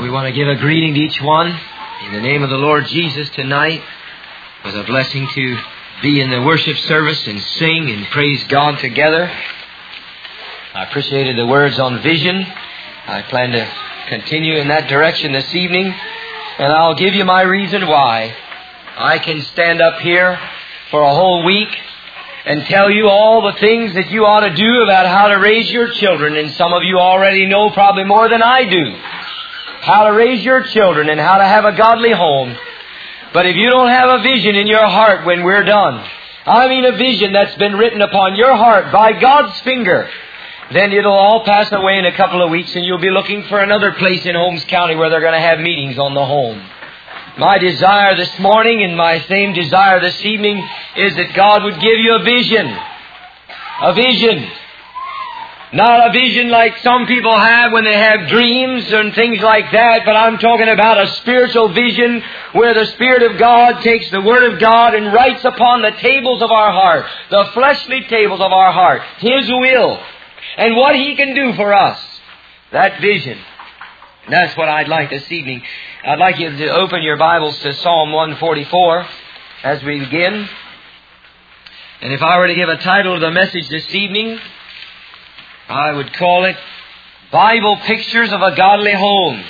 We want to give a greeting to each one in the name of the Lord Jesus tonight. It was a blessing to be in the worship service and sing and praise God together. I appreciated the words on vision. I plan to continue in that direction this evening, and I'll give you my reason why. I can stand up here for a whole week and tell you all the things that you ought to do about how to raise your children, and some of you already know probably more than I do how to raise your children and how to have a godly home. But if you don't have a vision in your heart when we're done, I mean a vision that's been written upon your heart by God's finger, then it'll all pass away in a couple of weeks and you'll be looking for another place in Holmes County where they're going to have meetings on the home. My desire this morning and my same desire this evening is that God would give you a vision. A vision. Not a vision like some people have when they have dreams and things like that, but I'm talking about a spiritual vision where the Spirit of God takes the Word of God and writes upon the tables of our heart, the fleshly tables of our heart, His will and what He can do for us. That vision. That's what I'd like this evening. I'd like you to open your Bibles to Psalm 144 as we begin. And if I were to give a title to the message this evening, I would call it Bible Pictures of a Godly Home.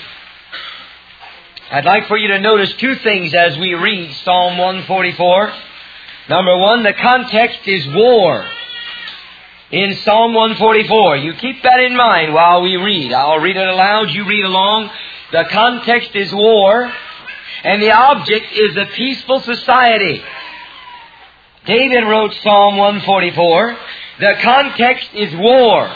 I'd like for you to notice two things as we read Psalm 144. Number one, the context is war. In Psalm 144, you keep that in mind while we read. I'll read it aloud, you read along. The context is war, and the object is a peaceful society. David wrote Psalm 144. The context is war,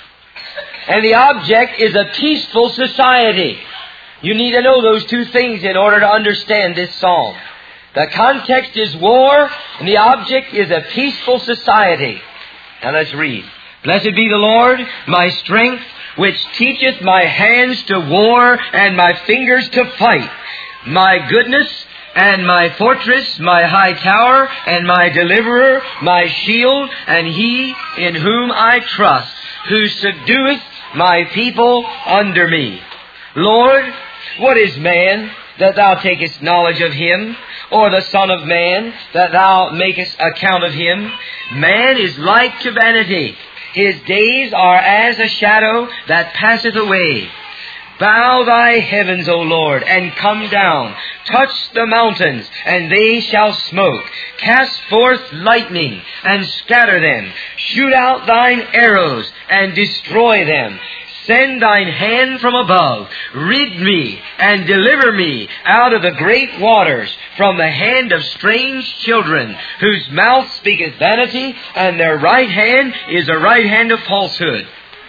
and the object is a peaceful society. You need to know those two things in order to understand this psalm. The context is war, and the object is a peaceful society. Now let's read. Blessed be the Lord, my strength, which teacheth my hands to war and my fingers to fight. My goodness and my fortress, my high tower and my deliverer, my shield, and He in whom I trust, who subdueth my people under me. Lord, what is man that Thou takest knowledge of him, or the Son of Man that Thou makest account of him? Man is like to vanity. His days are as a shadow that passeth away. Bow Thy heavens, O Lord, and come down. Touch the mountains, and they shall smoke. Cast forth lightning, and scatter them. Shoot out Thine arrows, and destroy them. Send Thine hand from above. Rid me and deliver me out of the great waters, from the hand of strange children, whose mouth speaketh vanity, and their right hand is a right hand of falsehood.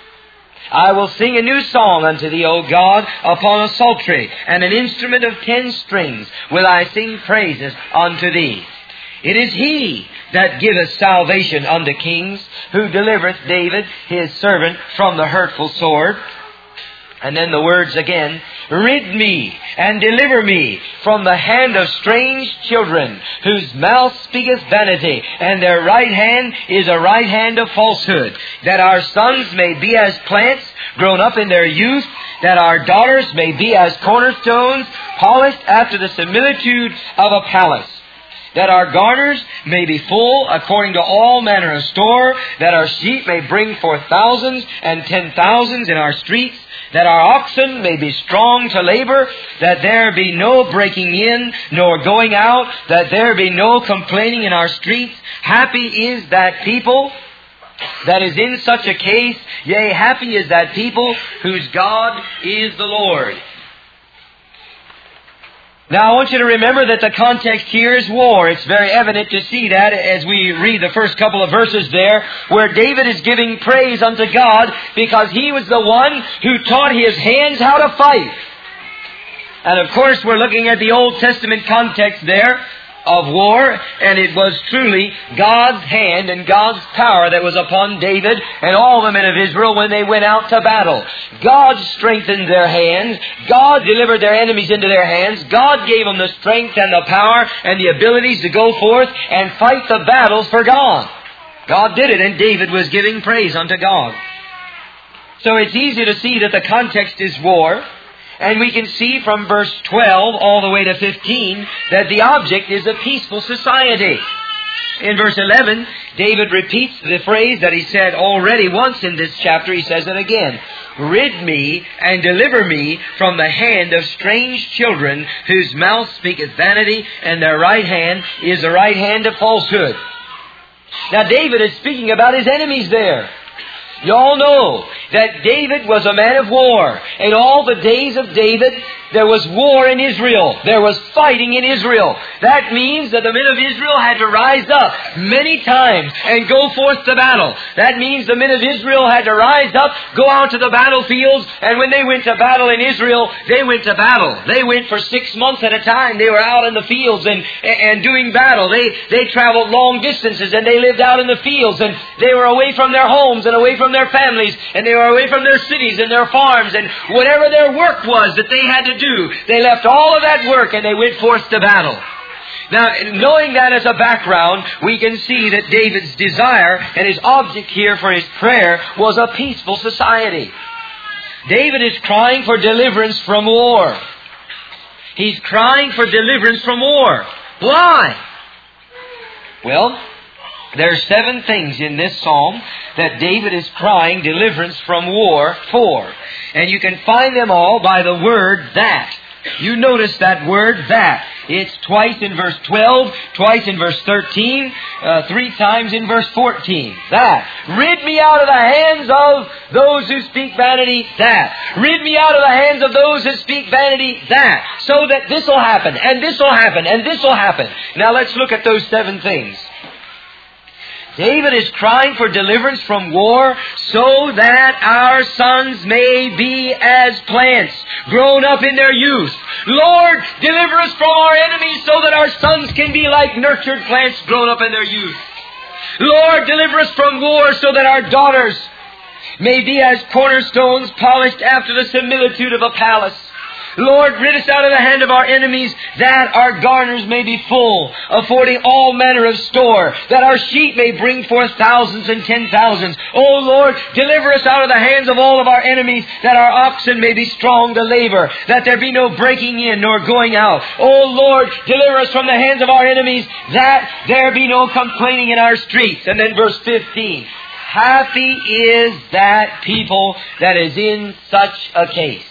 I will sing a new song unto Thee, O God, upon a psaltery, and an instrument of 10 strings will I sing praises unto Thee. It is He that giveth salvation unto kings, who delivereth David His servant from the hurtful sword. And then the words again, rid me and deliver me from the hand of strange children, whose mouth speaketh vanity, and their right hand is a right hand of falsehood, that our sons may be as plants grown up in their youth, that our daughters may be as cornerstones, polished after the similitude of a palace. That our garners may be full according to all manner of store, that our sheep may bring forth thousands and 10,000s in our streets, that our oxen may be strong to labor, that there be no breaking in nor going out, that there be no complaining in our streets. Happy is that people that is in such a case, yea, happy is that people whose God is the Lord. Now, I want you to remember that the context here is war. It's very evident to see that as we read the first couple of verses there, where David is giving praise unto God because he was the one who taught his hands how to fight. And of course, we're looking at the Old Testament context there of war, and it was truly God's hand and God's power that was upon David and all the men of Israel when they went out to battle. God strengthened their hands. God delivered their enemies into their hands. God gave them the strength and the power and the abilities to go forth and fight the battles for God. God did it, and David was giving praise unto God. So it's easy to see that the context is war. And we can see from verse 12 all the way to 15 that the object is a peaceful society. In verse 11, David repeats the phrase that he said already once in this chapter. He says it again. Rid me and deliver me from the hand of strange children whose mouth speaketh vanity and their right hand is the right hand of falsehood. Now David is speaking about his enemies there. You all know that David was a man of war. In all the days of David, there was war in Israel. There was fighting in Israel. That means that the men of Israel had to rise up many times and go forth to battle. That means the men of Israel had to rise up, go out to the battlefields, and when they went to battle in Israel, they went to battle. They went for 6 months at a time. They were out in the fields and doing battle. They traveled long distances and they lived out in the fields, and they were away from their homes and away from their families, and they were away from their cities and their farms, and whatever their work was that they had to do, they left all of that work and they went forth to battle. Now, knowing that as a background, we can see that David's desire and his object here for his prayer was a peaceful society. David is crying for deliverance from war. He's crying for deliverance from war. Why? Well, there are 7 things in this psalm that David is crying deliverance from war for. And you can find them all by the word that. You notice that word that. It's twice in verse 12, twice in verse 13, 3 times in verse 14. That. Rid me out of the hands of those who speak vanity. That. Rid me out of the hands of those who speak vanity. That. So that this will happen, and this will happen, and this will happen. Now let's look at those 7 things. David is crying for deliverance from war so that our sons may be as plants grown up in their youth. Lord, deliver us from our enemies so that our sons can be like nurtured plants grown up in their youth. Lord, deliver us from war so that our daughters may be as cornerstones polished after the similitude of a palace. Lord, rid us out of the hand of our enemies, that our garners may be full, affording all manner of store, that our sheep may bring forth thousands and 10,000s. O Lord, deliver us out of the hands of all of our enemies, that our oxen may be strong to labor, that there be no breaking in nor going out. O Lord, deliver us from the hands of our enemies, that there be no complaining in our streets. And then verse 15. Happy is that people that is in such a case.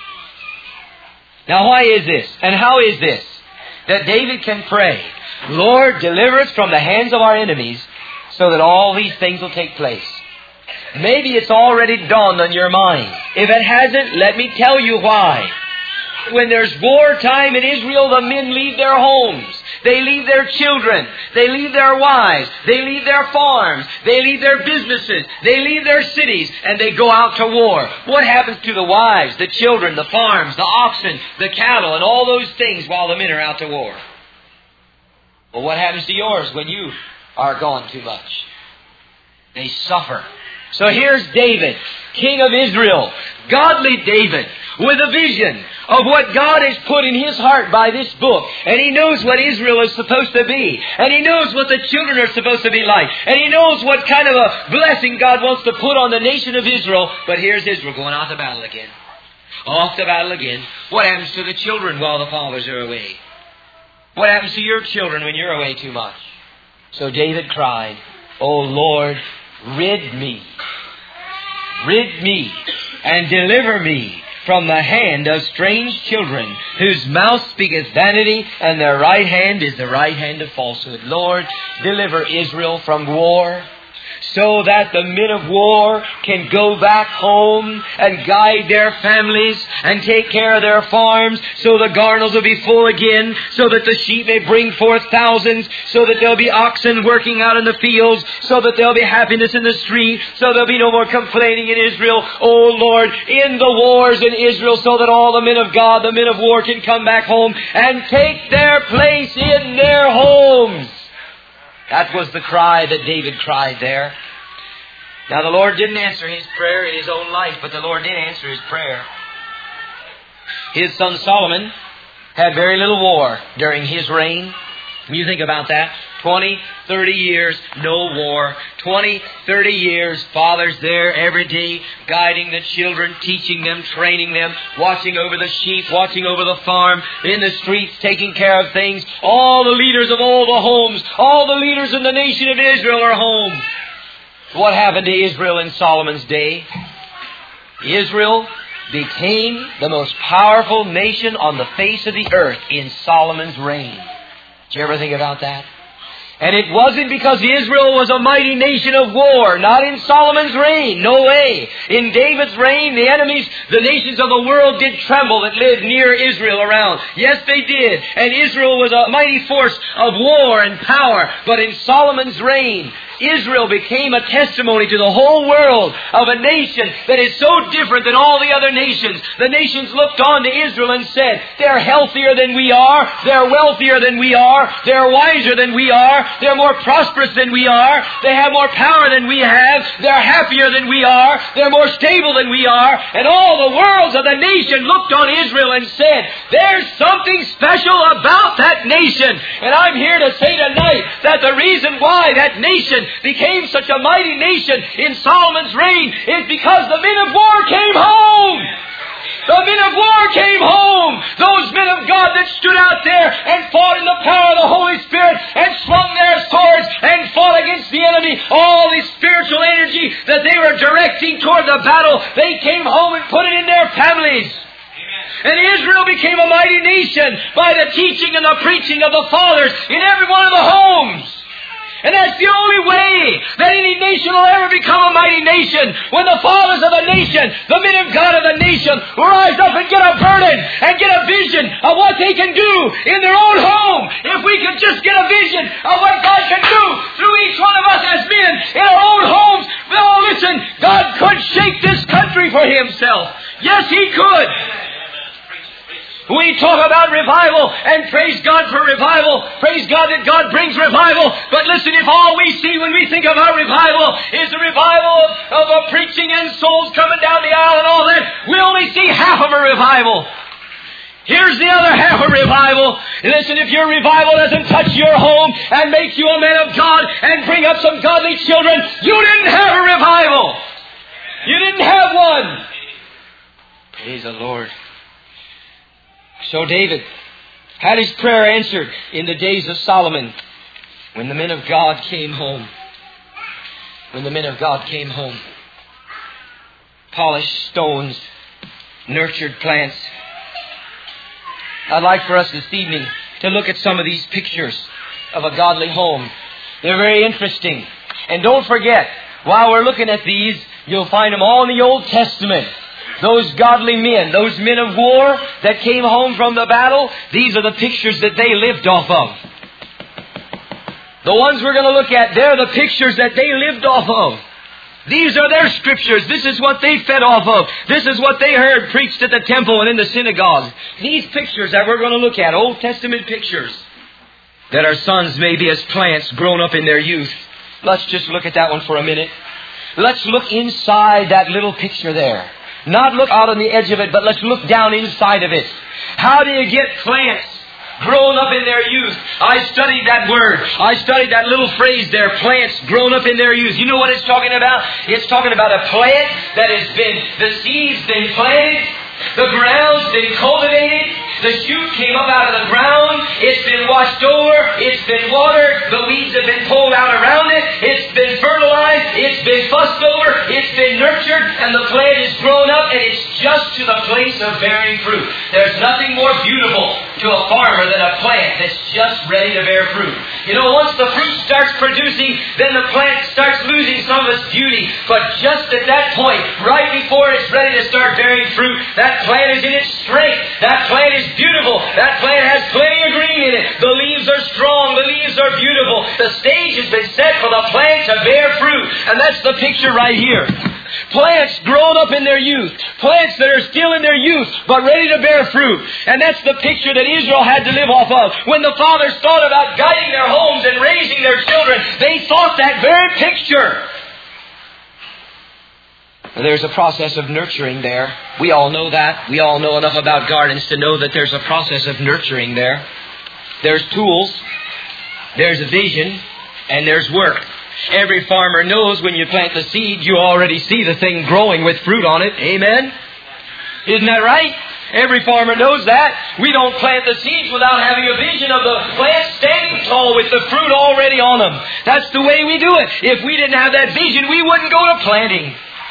Now why is this? And how is this? That David can pray, Lord, deliver us from the hands of our enemies so that all these things will take place. Maybe it's already dawned on your mind. If it hasn't, let me tell you why. When there's wartime in Israel, the men leave their homes. They leave their children. They leave their wives. They leave their farms. They leave their businesses. They leave their cities, and they go out to war. What happens to the wives, the children, the farms, the oxen, the cattle, and all those things while the men are out to war? Well, what happens to yours when you are gone too much? They suffer. So here's David, king of Israel, godly David, with a vision of what God has put in his heart by this book. And he knows what Israel is supposed to be. And he knows what the children are supposed to be like. And he knows what kind of a blessing God wants to put on the nation of Israel. But here's Israel going out to battle again. Off to battle again. What happens to the children while the fathers are away? What happens to your children when you're away too much? So David cried, O Lord, rid me and deliver me from the hand of strange children, whose mouth speaketh vanity, and their right hand is the right hand of falsehood. Lord, deliver Israel from war, so that the men of war can go back home and guide their families and take care of their farms, so the garners will be full again, so that the sheep may bring forth thousands, so that there'll be oxen working out in the fields, so that there'll be happiness in the street, so there'll be no more complaining in Israel. Oh Lord, end the wars in Israel, so that all the men of God, the men of war, can come back home and take their place in their homes. That was the cry that David cried there. Now the Lord didn't answer his prayer in his own life, but the Lord did answer his prayer. His son Solomon had very little war during his reign. You think about that. 20, 30 years, no war. 20, 30 years, fathers there every day, guiding the children, teaching them, training them, watching over the sheep, watching over the farm, in the streets, taking care of things. All the leaders of all the homes, all the leaders in the nation of Israel are home. What happened to Israel in Solomon's day? Israel became the most powerful nation on the face of the earth in Solomon's reign. Did you ever think about that? And it wasn't because Israel was a mighty nation of war. Not in Solomon's reign. No way. In David's reign, the enemies, the nations of the world did tremble that lived near Israel around. Yes, they did. And Israel was a mighty force of war and power. But in Solomon's reign, Israel became a testimony to the whole world of a nation that is so different than all the other nations. The nations looked on to Israel and said, they're healthier than we are, they're wealthier than we are, they're wiser than we are, they're more prosperous than we are, they have more power than we have, they're happier than we are, they're more stable than we are. And all the worlds of the nation looked on Israel and said, there's something special about that nation. And I'm here to say tonight that the reason why that nation became such a mighty nation in Solomon's reign is because the men of war came home. The men of war came home. Those men of God that stood out there and fought in the power of the Holy Spirit and swung their swords and fought against the enemy. All the spiritual energy that they were directing toward the battle, they came home and put it in their families. And Israel became a mighty nation by the teaching and the preaching of the fathers in every one of the homes. And that's the only way that any nation will ever become a mighty nation. When the fathers of the nation, the men of God of the nation, rise up and get a burden and get a vision of what they can do in their own home. If we could just get a vision of what God can do through each one of us as men in our own homes. Oh, listen, God could shake this country for Himself. Yes, He could. We talk about revival and praise God for revival. Praise God that God brings revival. But listen, if all we see when we think about revival is the revival of a preaching and souls coming down the aisle and all that, we only see half of a revival. Here's the other half of revival. Listen, if your revival doesn't touch your home and make you a man of God and bring up some godly children, you didn't have a revival. You didn't have one. Praise the Lord. So David had his prayer answered in the days of Solomon when the men of God came home. When the men of God came home. Polished stones, nurtured plants. I'd like for us this evening to look at some of these pictures of a godly home. They're very interesting. And don't forget, while we're looking at these, you'll find them all in the Old Testament. Those godly men, those men of war that came home from the battle, these are the pictures that they lived off of. The ones we're going to look at, they're the pictures that they lived off of. These are their scriptures. This is what they fed off of. This is what they heard preached at the temple and in the synagogue. These pictures that we're going to look at, Old Testament pictures, that our sons may be as plants grown up in their youth. Let's just look at that one for a minute. Let's look inside that little picture there. Not look out on the edge of it, but let's look down inside of it. How do you get plants grown up in their youth? I studied that word. I studied that little phrase there, plants grown up in their youth. You know what it's talking about? It's talking about a plant that has been, the seed's been planted, the ground's been cultivated, the shoot came up out of the ground, it's been washed over, it's been watered, the weeds have been pulled out around it, it's been fertilized, it's been fussed over, it's been nurtured, and the plant is grown up, and it's just to the place of bearing fruit. There's nothing more beautiful to a farmer than a plant that's just ready to bear fruit. You know, once the fruit starts producing, then the plant starts losing some of its beauty. But just at that point, right before it's ready to start bearing fruit, that plant is in its strength. That plant is beautiful. That plant has plenty of green in it. The leaves are strong. The leaves are beautiful. The stage has been set for the plant to bear fruit. And that's the picture right here. Plants grown up in their youth. Plants that are still in their youth, but ready to bear fruit. And that's the picture that Israel had to live off of. When the fathers thought about guiding their homes and raising their children, they thought that very picture. There's a process of nurturing there. We all know that. We all know enough about gardens to know that there's a process of nurturing there. There's tools. There's a vision and there's work. Every farmer knows when you plant the seed, you already see the thing growing with fruit on it. Amen? Isn't that right? Every farmer knows that. We don't plant the seeds without having a vision of the plant standing tall with the fruit already on them. That's the way we do it. If we didn't have that vision, we wouldn't go to planting.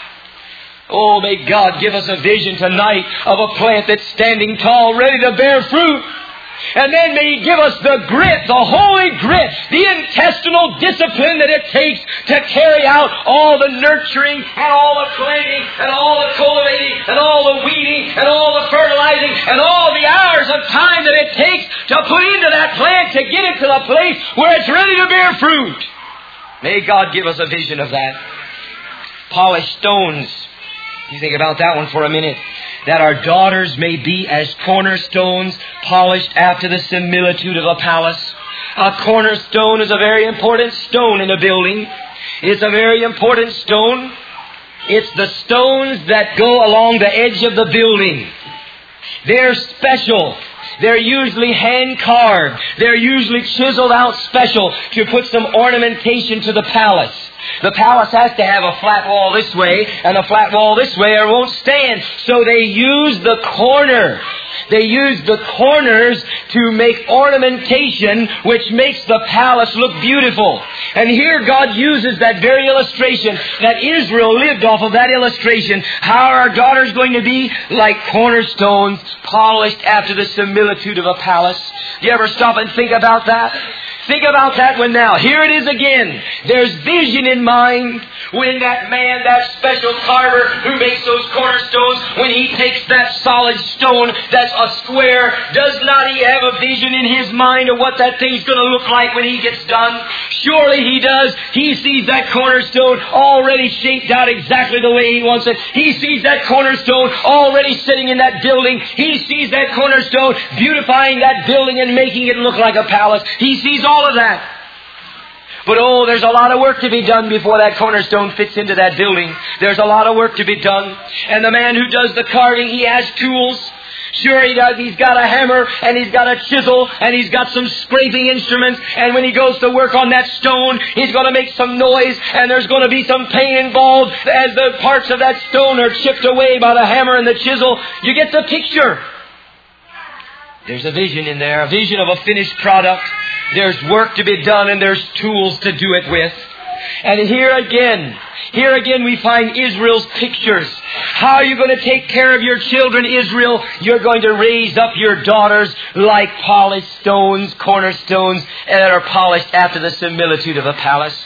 Oh, may God give us a vision tonight of a plant that's standing tall, ready to bear fruit. And then may He give us the grit, the holy grit, the intestinal discipline that it takes to carry out all the nurturing and all the planting and all the cultivating and all the weeding and all the fertilizing and all the hours of time that it takes to put into that plant to get it to the place where it's ready to bear fruit. May God give us a vision of that. Polished stones. You think about that one for a minute. That our daughters may be as cornerstones, polished after the similitude of a palace. A cornerstone is a very important stone in a building. It's a very important stone. It's the stones that go along the edge of the building. They're special. They're usually hand-carved. They're usually chiseled out special to put some ornamentation to the palace. The palace has to have a flat wall this way and a flat wall this way or it won't stand. So they use the corner. They use the corners to make ornamentation which makes the palace look beautiful. And here God uses that very illustration that Israel lived off of that illustration. How are our daughters going to be? Like cornerstones polished after the similitude of a palace. Do you ever stop and think about that? Think about that one now. Here it is again. There's vision in mind when that man, that special carver who makes those cornerstones, when he takes that solid stone that's a square, does not he have a vision in his mind of what that thing's going to look like when he gets done? Surely he does. He sees that cornerstone already shaped out exactly the way he wants it. He sees that cornerstone already sitting in that building. He sees that cornerstone beautifying that building and making it look like a palace. He sees all of that. But oh, there's a lot of work to be done before that cornerstone fits into that building. There's a lot of work to be done. And the man who does the carving, he has tools. Sure he does. He's got a hammer and he's got a chisel and he's got some scraping instruments. And when he goes to work on that stone, he's going to make some noise and there's going to be some pain involved as the parts of that stone are chipped away by the hammer and the chisel. You get the picture. There's a vision in there, a vision of a finished product. There's work to be done and there's tools to do it with. And here again we find Israel's pictures. How are you going to take care of your children, Israel? You're going to raise up your daughters like polished stones, cornerstones, that are polished after the similitude of a palace.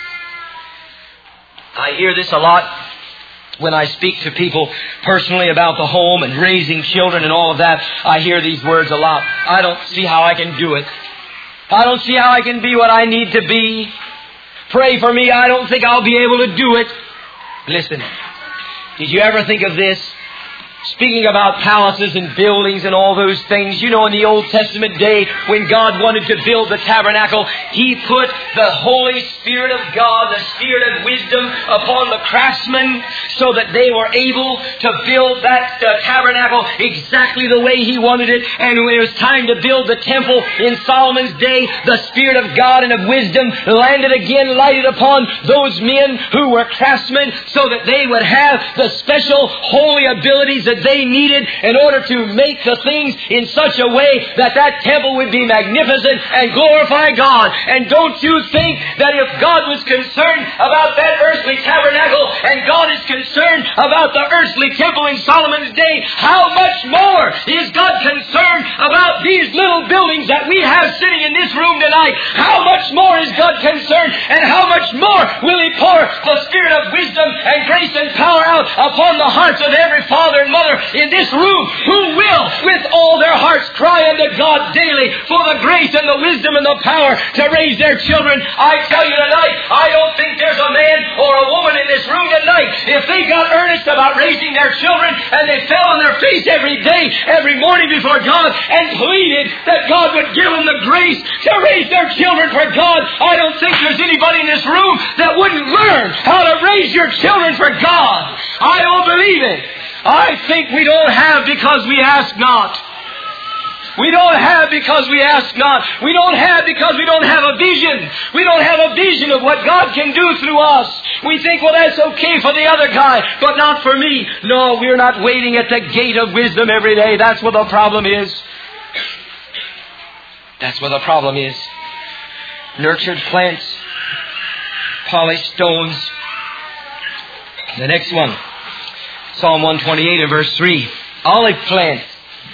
I hear this a lot when I speak to people personally about the home and raising children and all of that. I hear these words a lot. I don't see how I can do it. I don't see how I can be what I need to be. Pray for me. I don't think I'll be able to do it. Listen, did you ever think of this? Speaking about palaces and buildings and all those things, you know, in the Old Testament day, when God wanted to build the tabernacle, He put the Holy Spirit of God, the Spirit of wisdom, upon the craftsmen so that they were able to build that tabernacle exactly the way He wanted it. And when it was time to build the temple in Solomon's day, the Spirit of God and of wisdom landed again, lighted upon those men who were craftsmen so that they would have the special holy abilities that they needed in order to make the things in such a way that that temple would be magnificent and glorify God. And don't you think that if God was concerned about that earthly tabernacle and God is concerned about the earthly temple in Solomon's day, how much more is God concerned about these little buildings that we have sitting in this room tonight? How much more is God concerned, and how much more will He pour the Spirit of wisdom and grace and power out upon the hearts of every father and mother in this room who will with all their hearts cry unto God daily for the grace and the wisdom and the power to raise their children. I tell you tonight, I don't think there's a man or a woman in this room tonight, if they got earnest about raising their children and they fell on their face every day, every morning before God and pleaded that God would give them the grace to raise their children for God, I don't think there's anybody in this room that wouldn't learn how to raise your children for God. I don't believe it. I think we don't have because we ask not. We don't have because we ask not. We don't have because we don't have a vision. We don't have a vision of what God can do through us. We think, well, that's okay for the other guy, but not for me. No, we're not waiting at the gate of wisdom every day. That's where the problem is. That's where the problem is. Nurtured plants, polished stones. The next one, Psalm 128 and verse 3. Olive plants.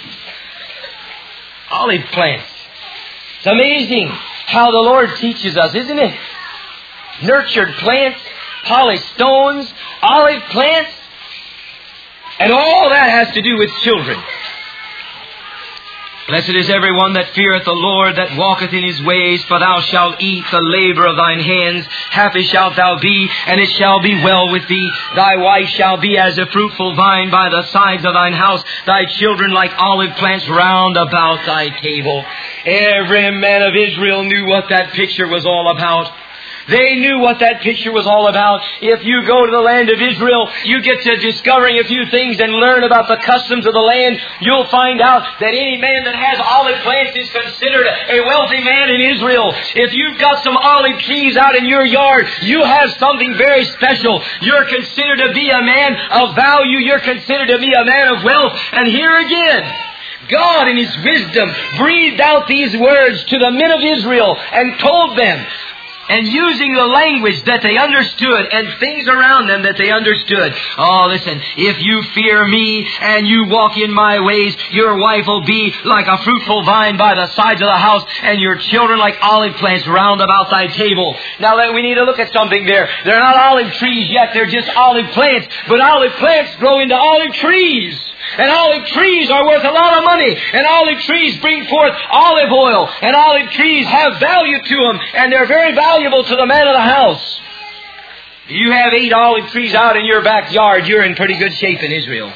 Olive plants. It's amazing how the Lord teaches us, isn't it? Nurtured plants, polished stones, olive plants. And all that has to do with children. Blessed is everyone that feareth the Lord, that walketh in His ways, for thou shalt eat the labour of thine hands. Happy shalt thou be, and it shall be well with thee. Thy wife shall be as a fruitful vine by the sides of thine house, thy children like olive plants round about thy table. Every man of Israel knew what that picture was all about. They knew what that picture was all about. If you go to the land of Israel, you get to discovering a few things and learn about the customs of the land. You'll find out that any man that has olive plants is considered a wealthy man in Israel. If you've got some olive trees out in your yard, you have something very special. You're considered to be a man of value. You're considered to be a man of wealth. And here again, God in His wisdom breathed out these words to the men of Israel and told them, and using the language that they understood and things around them that they understood. Oh, listen, if you fear me and you walk in my ways, your wife will be like a fruitful vine by the sides of the house, and your children like olive plants round about thy table. Now we need to look at something there. They're not olive trees yet, they're just olive plants. But olive plants grow into olive trees. And olive trees are worth a lot of money. And olive trees bring forth olive oil. And olive trees have value to them. And they're very valuable to the man of the house. If you have 8 olive trees out in your backyard, you're in pretty good shape in Israel.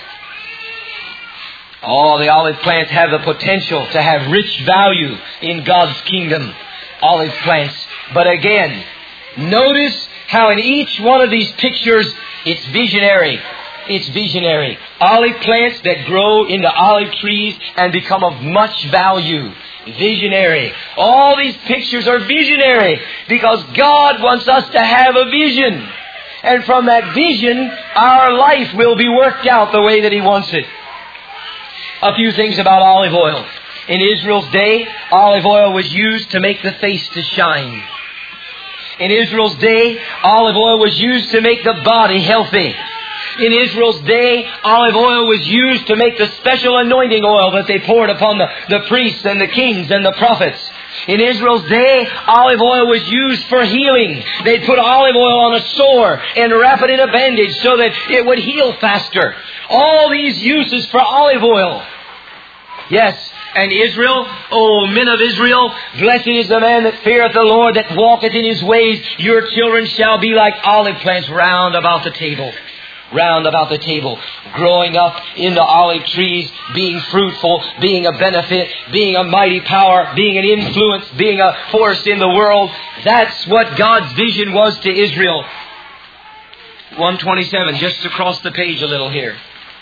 All the olive plants have the potential to have rich value in God's kingdom. Olive plants. But again, notice how in each one of these pictures, it's visionary. It's visionary. Olive plants that grow into olive trees and become of much value. Visionary. All these pictures are visionary because God wants us to have a vision. And from that vision, our life will be worked out the way that He wants it. A few things about olive oil. In Israel's day, olive oil was used to make the face to shine. In Israel's day, olive oil was used to make the body healthy. In Israel's day, olive oil was used to make the special anointing oil that they poured upon the priests and the kings and the prophets. In Israel's day, olive oil was used for healing. They'd put olive oil on a sore and wrap it in a bandage so that it would heal faster. All these uses for olive oil. Yes, and Israel, O men of Israel, blessed is the man that feareth the Lord, that walketh in His ways. Your children shall be like olive plants round about the table. Round about the table, growing up into olive trees, being fruitful, being a benefit, being a mighty power, being an influence, being a force in the world. That's what God's vision was to Israel. 127, just across the page a little here.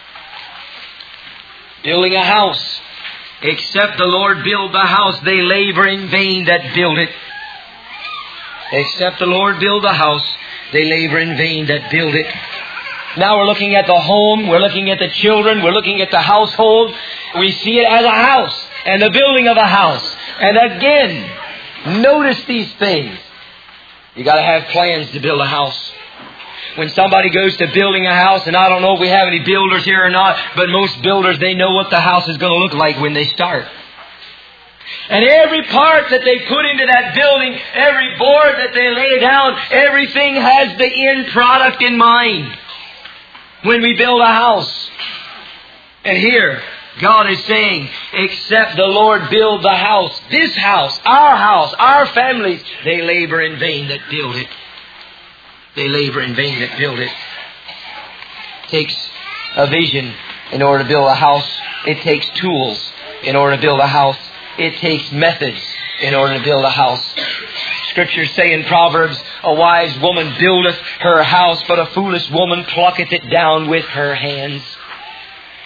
Building a house. Except the Lord build the house, they labor in vain that build it. Except the Lord build the house, they labor in vain that build it. Now we're looking at the home, we're looking at the children, we're looking at the household. We see it as a house and the building of a house. And again, notice these things. You got to have plans to build a house. When somebody goes to building a house, and I don't know if we have any builders here or not, but most builders, they know what the house is going to look like when they start. And every part that they put into that building, every board that they lay down, everything has the end product in mind. When we build a house. And here, God is saying, except the Lord build the house, this house, our families, they labor in vain that build it. They labor in vain that build it. It takes a vision in order to build a house. It takes tools in order to build a house. It takes methods in order to build a house. Scriptures say in Proverbs, a wise woman buildeth her house, but a foolish woman plucketh it down with her hands.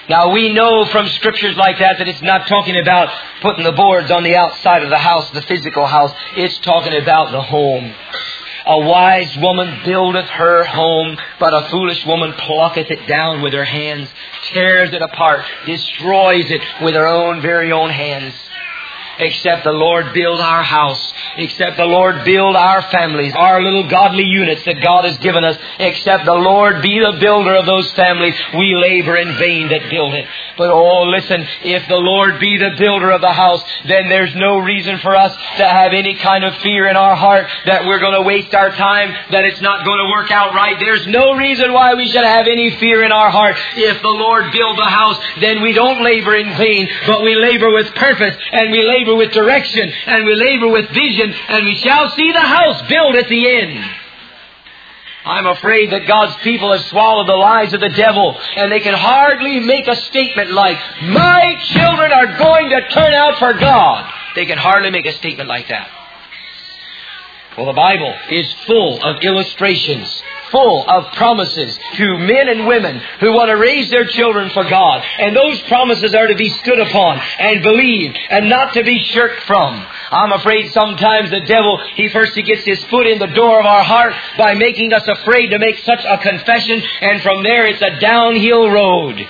Now we know from scriptures like that it's not talking about putting the boards on the outside of the house, the physical house. It's talking about the home. A wise woman buildeth her home, but a foolish woman plucketh it down with her hands, tears it apart, destroys it with her own very own hands. Except the Lord build our house, except the Lord build our families, our little godly units that God has given us, except the Lord be the builder of those families, we labor in vain that build it. But oh, listen, if the Lord be the builder of the house, then there's no reason for us to have any kind of fear in our heart that we're going to waste our time, that it's not going to work out right. There's no reason why we should have any fear in our heart. If the Lord build the house, then we don't labor in vain, but we labor with purpose, and we labor with direction, and we labor with vision, and we shall see the house built at the end. I'm afraid that God's people have swallowed the lies of the devil, and they can hardly make a statement like, my children are going to turn out for God. They can hardly make a statement like that. Well, the Bible is full of illustrations, full of promises to men and women who want to raise their children for God. And those promises are to be stood upon and believed and not to be shirked from. I'm afraid sometimes the devil, he gets his foot in the door of our heart by making us afraid to make such a confession, and from there it's a downhill road.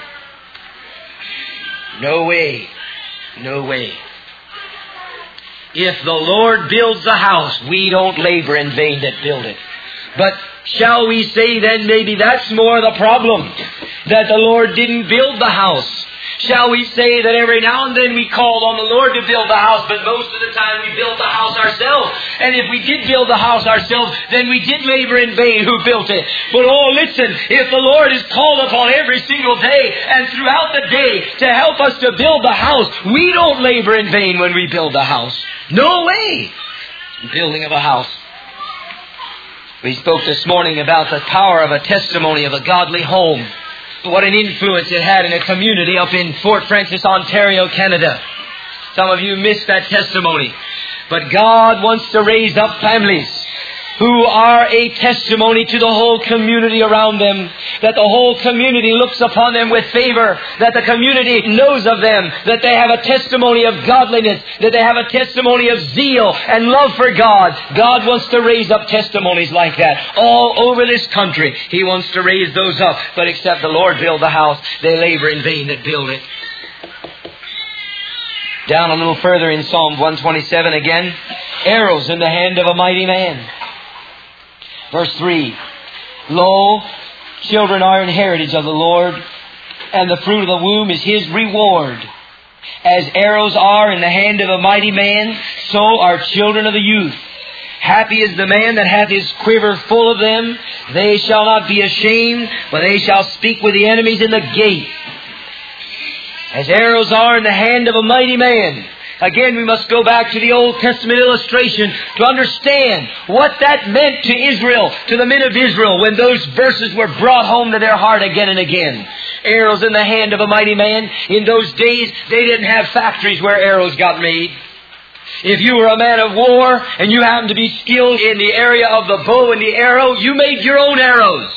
No way. No way. If the Lord builds the house, we don't labor in vain that build it. But shall we say then maybe that's more the problem, that the Lord didn't build the house? Shall we say that every now and then we called on the Lord to build the house, but most of the time we built the house ourselves? And if we did build the house ourselves, then we did labor in vain who built it. But oh, listen, if the Lord is called upon every single day and throughout the day to help us to build the house, we don't labor in vain when we build the house. No way! Building of a house. We spoke this morning about the power of a testimony of a godly home. What an influence it had in a community up in Fort Francis, Ontario, Canada. Some of you missed that testimony. But God wants to raise up families who are a testimony to the whole community around them, that the whole community looks upon them with favor, that the community knows of them, that they have a testimony of godliness, that they have a testimony of zeal and love for God. God wants to raise up testimonies like that all over this country. He wants to raise those up. But except the Lord build the house, they labor in vain that build it. Down a little further in Psalm 127 again, arrows in the hand of a mighty man. Verse 3, lo, children are an heritage of the Lord, and the fruit of the womb is His reward. As arrows are in the hand of a mighty man, so are children of the youth. Happy is the man that hath his quiver full of them. They shall not be ashamed, but they shall speak with the enemies in the gate. As arrows are in the hand of a mighty man. Again, we must go back to the Old Testament illustration to understand what that meant to Israel, to the men of Israel, when those verses were brought home to their heart again and again. Arrows in the hand of a mighty man. In those days, they didn't have factories where arrows got made. If you were a man of war and you happened to be skilled in the area of the bow and the arrow, you made your own arrows.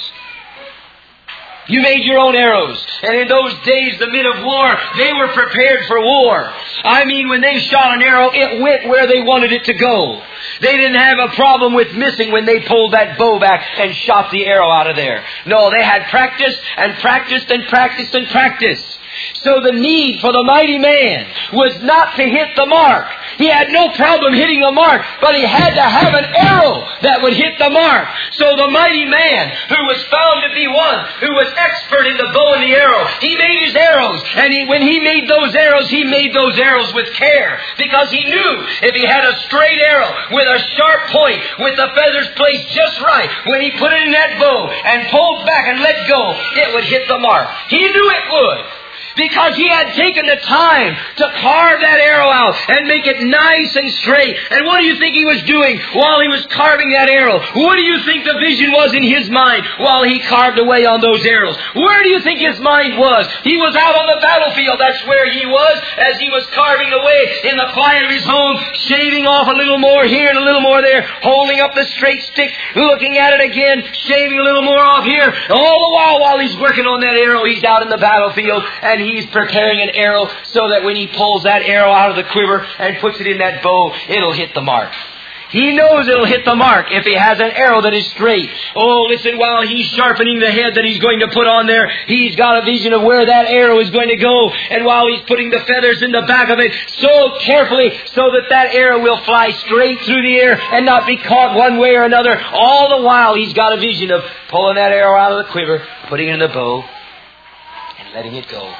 You made your own arrows. And in those days, the men of war, they were prepared for war. I mean, when they shot an arrow, it went where they wanted it to go. They didn't have a problem with missing when they pulled that bow back and shot the arrow out of there. No, they had practiced and practiced and practiced and practiced. So the need for the mighty man was not to hit the mark. He had no problem hitting the mark, but he had to have an arrow that would hit the mark. So the mighty man, who was found to be one who was expert in the bow and the arrow, he made his arrows. And when he made those arrows with care. Because he knew if he had a straight arrow with a sharp point, with the feathers placed just right, when he put it in that bow and pulled back and let go, it would hit the mark. He knew it would. Because he had taken the time to carve that arrow out and make it nice and straight. And what do you think he was doing while he was carving that arrow? What do you think the vision was in his mind while he carved away on those arrows? Where do you think his mind was? He was out on the battlefield. That's where he was as he was carving away in the quiet of his home, shaving off a little more here and a little more there, holding up the straight stick, looking at it again, shaving a little more off here. All the while he's working on that arrow, he's out in the battlefield, and and he's preparing an arrow so that when he pulls that arrow out of the quiver and puts it in that bow, it'll hit the mark. He knows it'll hit the mark if he has an arrow that is straight. Oh, listen, while he's sharpening the head that he's going to put on there, he's got a vision of where that arrow is going to go. And while he's putting the feathers in the back of it so carefully so that that arrow will fly straight through the air and not be caught one way or another, all the while he's got a vision of pulling that arrow out of the quiver, putting it in the bow, and letting it go.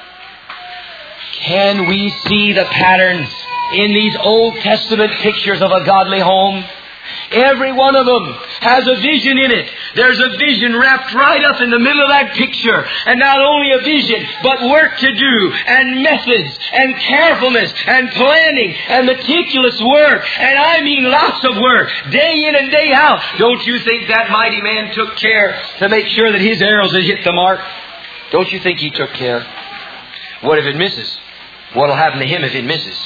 Can we see the patterns in these Old Testament pictures of a godly home? Every one of them has a vision in it. There's a vision wrapped right up in the middle of that picture. And not only a vision, but work to do, and methods, and carefulness, and planning, and meticulous work. And I mean lots of work, day in and day out. Don't you think that mighty man took care to make sure that his arrows had hit the mark? Don't you think he took care? What if it misses? What'll happen to him if it misses?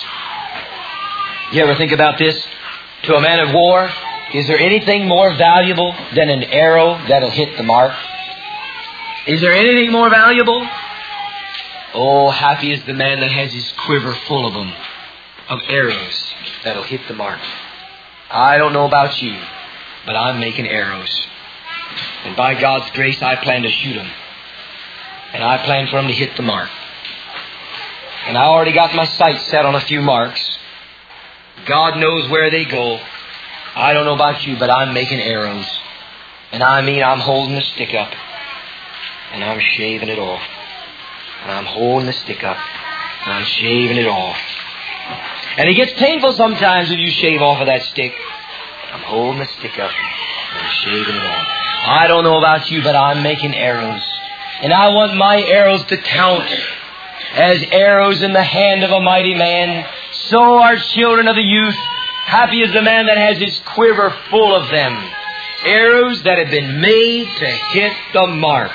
You ever think about this? To a man of war, is there anything more valuable than an arrow that'll hit the mark? Is there anything more valuable? Oh, happy is the man that has his quiver full of them, of arrows that'll hit the mark. I don't know about you, but I'm making arrows. And by God's grace, I plan to shoot them. And I plan for them to hit the mark. And I already got my sights set on a few marks. God knows where they go. I don't know about you, but I'm making arrows. And I mean, I'm holding the stick up. And I'm shaving it off. And I'm holding the stick up. And I'm shaving it off. And it gets painful sometimes when you shave off of that stick. I'm holding the stick up. And I'm shaving it off. I don't know about you, but I'm making arrows. And I want my arrows to count as arrows in the hand of a mighty man. So are children of the youth. Happy is the man that has his quiver full of them. Arrows that have been made to hit the mark.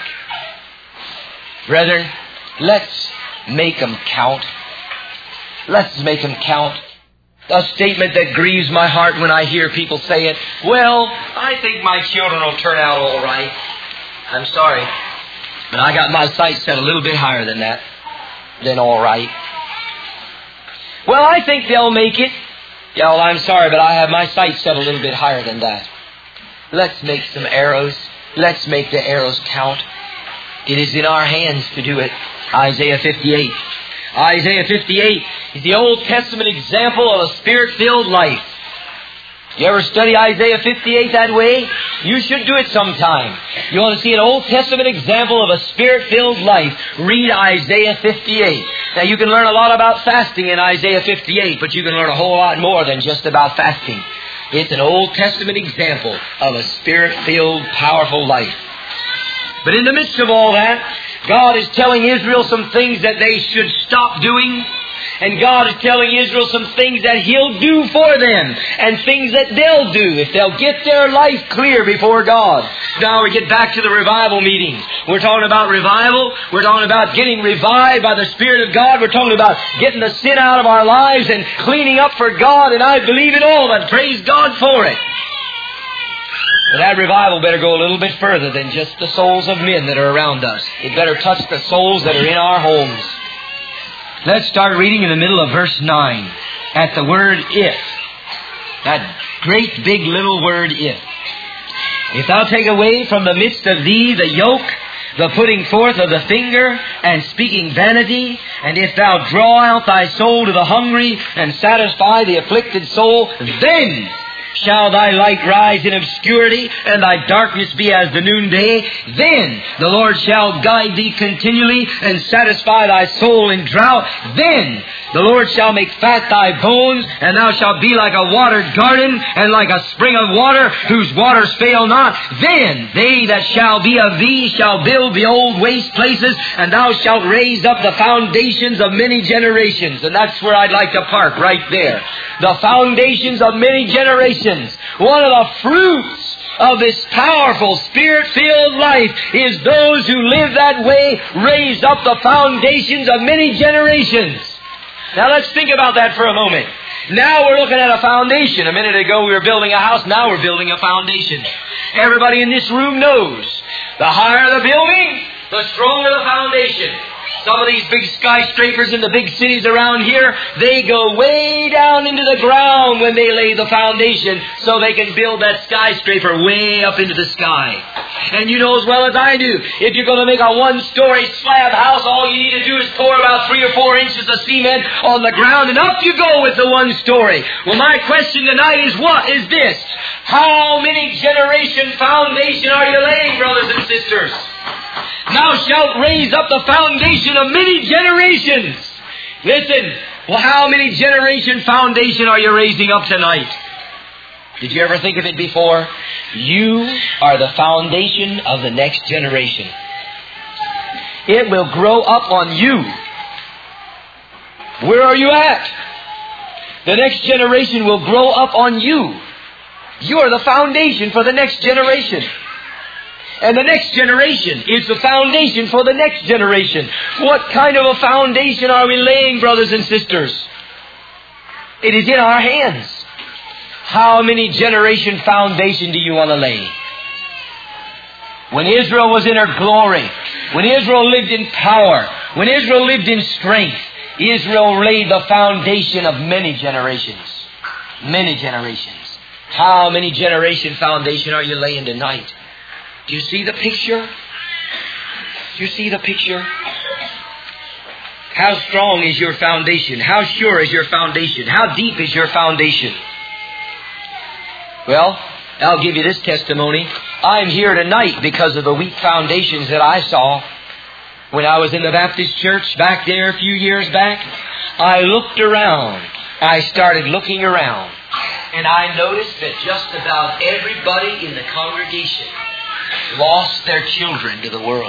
Brethren, let's make them count. Let's make them count. A statement that grieves my heart when I hear people say it. Well, I think my children will turn out all right. I'm sorry, but I got my sights set a little bit higher than that. Then all right. Well, I think they'll make it. Yeah, well, I'm sorry, but I have my sights set a little bit higher than that. Let's make some arrows. Let's make the arrows count. It is in our hands to do it. Isaiah 58. Isaiah 58 is the Old Testament example of a Spirit-filled life. You ever study Isaiah 58 that way? You should do it sometime. You want to see an Old Testament example of a Spirit-filled life? Read Isaiah 58. Now, you can learn a lot about fasting in Isaiah 58, but you can learn a whole lot more than just about fasting. It's an Old Testament example of a Spirit-filled, powerful life. But in the midst of all that, God is telling Israel some things that they should stop doing. And God is telling Israel some things that He'll do for them and things that they'll do if they'll get their life clear before God. Now we get back to the revival meetings. We're talking about revival. We're talking about getting revived by the Spirit of God. We're talking about getting the sin out of our lives and cleaning up for God. And I believe it all and praise God for it. But that revival better go a little bit further than just the souls of men that are around us. It better touch the souls that are in our homes. Let's start reading in the middle of verse 9 at the word if. That great big little word if. If thou take away from the midst of thee the yoke, the putting forth of the finger, and speaking vanity, and if thou draw out thy soul to the hungry, and satisfy the afflicted soul, then shall thy light rise in obscurity, and thy darkness be as the noonday. Then the Lord shall guide thee continually, and satisfy thy soul in drought. Then the Lord shall make fat thy bones, and thou shalt be like a watered garden, and like a spring of water, whose waters fail not. Then they that shall be of thee shall build the old waste places, and thou shalt raise up the foundations of many generations. And that's where I'd like to park, right there. The foundations of many generations. One of the fruits of this powerful Spirit-filled life is those who live that way raise up the foundations of many generations. Now let's think about that for a moment. Now we're looking at a foundation. A minute ago we were building a house. Now we're building a foundation. Everybody in this room knows the higher the building, the stronger the foundation. Some of these big skyscrapers in the big cities around here, they go way down into the ground when they lay the foundation so they can build that skyscraper way up into the sky. And you know as well as I do, if you're going to make a one-story slab house, all you need to do is pour about 3 or 4 inches of cement on the ground and up you go with the one story. Well, my question tonight is what is this? How many generation foundation are you laying, brothers and sisters? Thou shalt raise up the foundation of many generations. Listen, well, how many generation foundation are you raising up tonight? Did you ever think of it before? You are the foundation of the next generation. It will grow up on you. Where are you at? The next generation will grow up on you. You are the foundation for the next generation. And the next generation is the foundation for the next generation. What kind of a foundation are we laying, brothers and sisters? It is in our hands. How many generation foundation do you want to lay? When Israel was in her glory, when Israel lived in power, when Israel lived in strength, Israel laid the foundation of many generations. Many generations. How many generation foundation are you laying tonight? Do you see the picture? Do you see the picture? How strong is your foundation? How sure is your foundation? How deep is your foundation? Well, I'll give you this testimony. I'm here tonight because of the weak foundations that I saw when I was in the Baptist church back there a few years back. I looked around. I started looking around. And I noticed that just about everybody in the congregation lost their children to the world.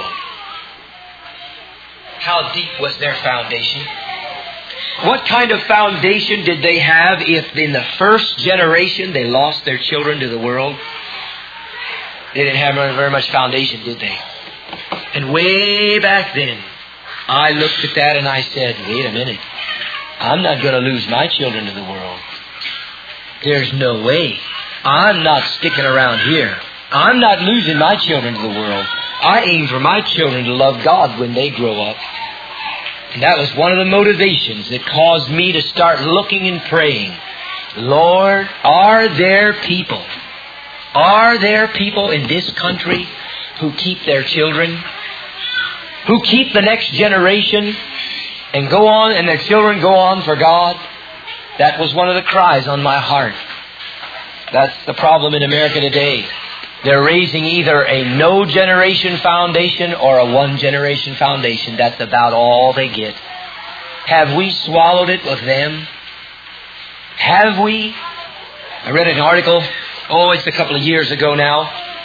How deep was their foundation? What kind of foundation did they have if in the first generation they lost their children to the world? They didn't have very much foundation, did they? And way back then, I looked at that and I said, wait a minute. I'm not going to lose my children to the world. There's no way. I'm not sticking around here. I'm not losing my children to the world. I aim for my children to love God when they grow up. And that was one of the motivations that caused me to start looking and praying. Lord, are there people in this country who keep their children, who keep the next generation and go on, and their children go on for God? That was one of the cries on my heart. That's the problem in America today. They're raising either a no-generation foundation or a one-generation foundation. That's about all they get. Have we swallowed it with them? Have we? I read an article, it's a couple of years ago now,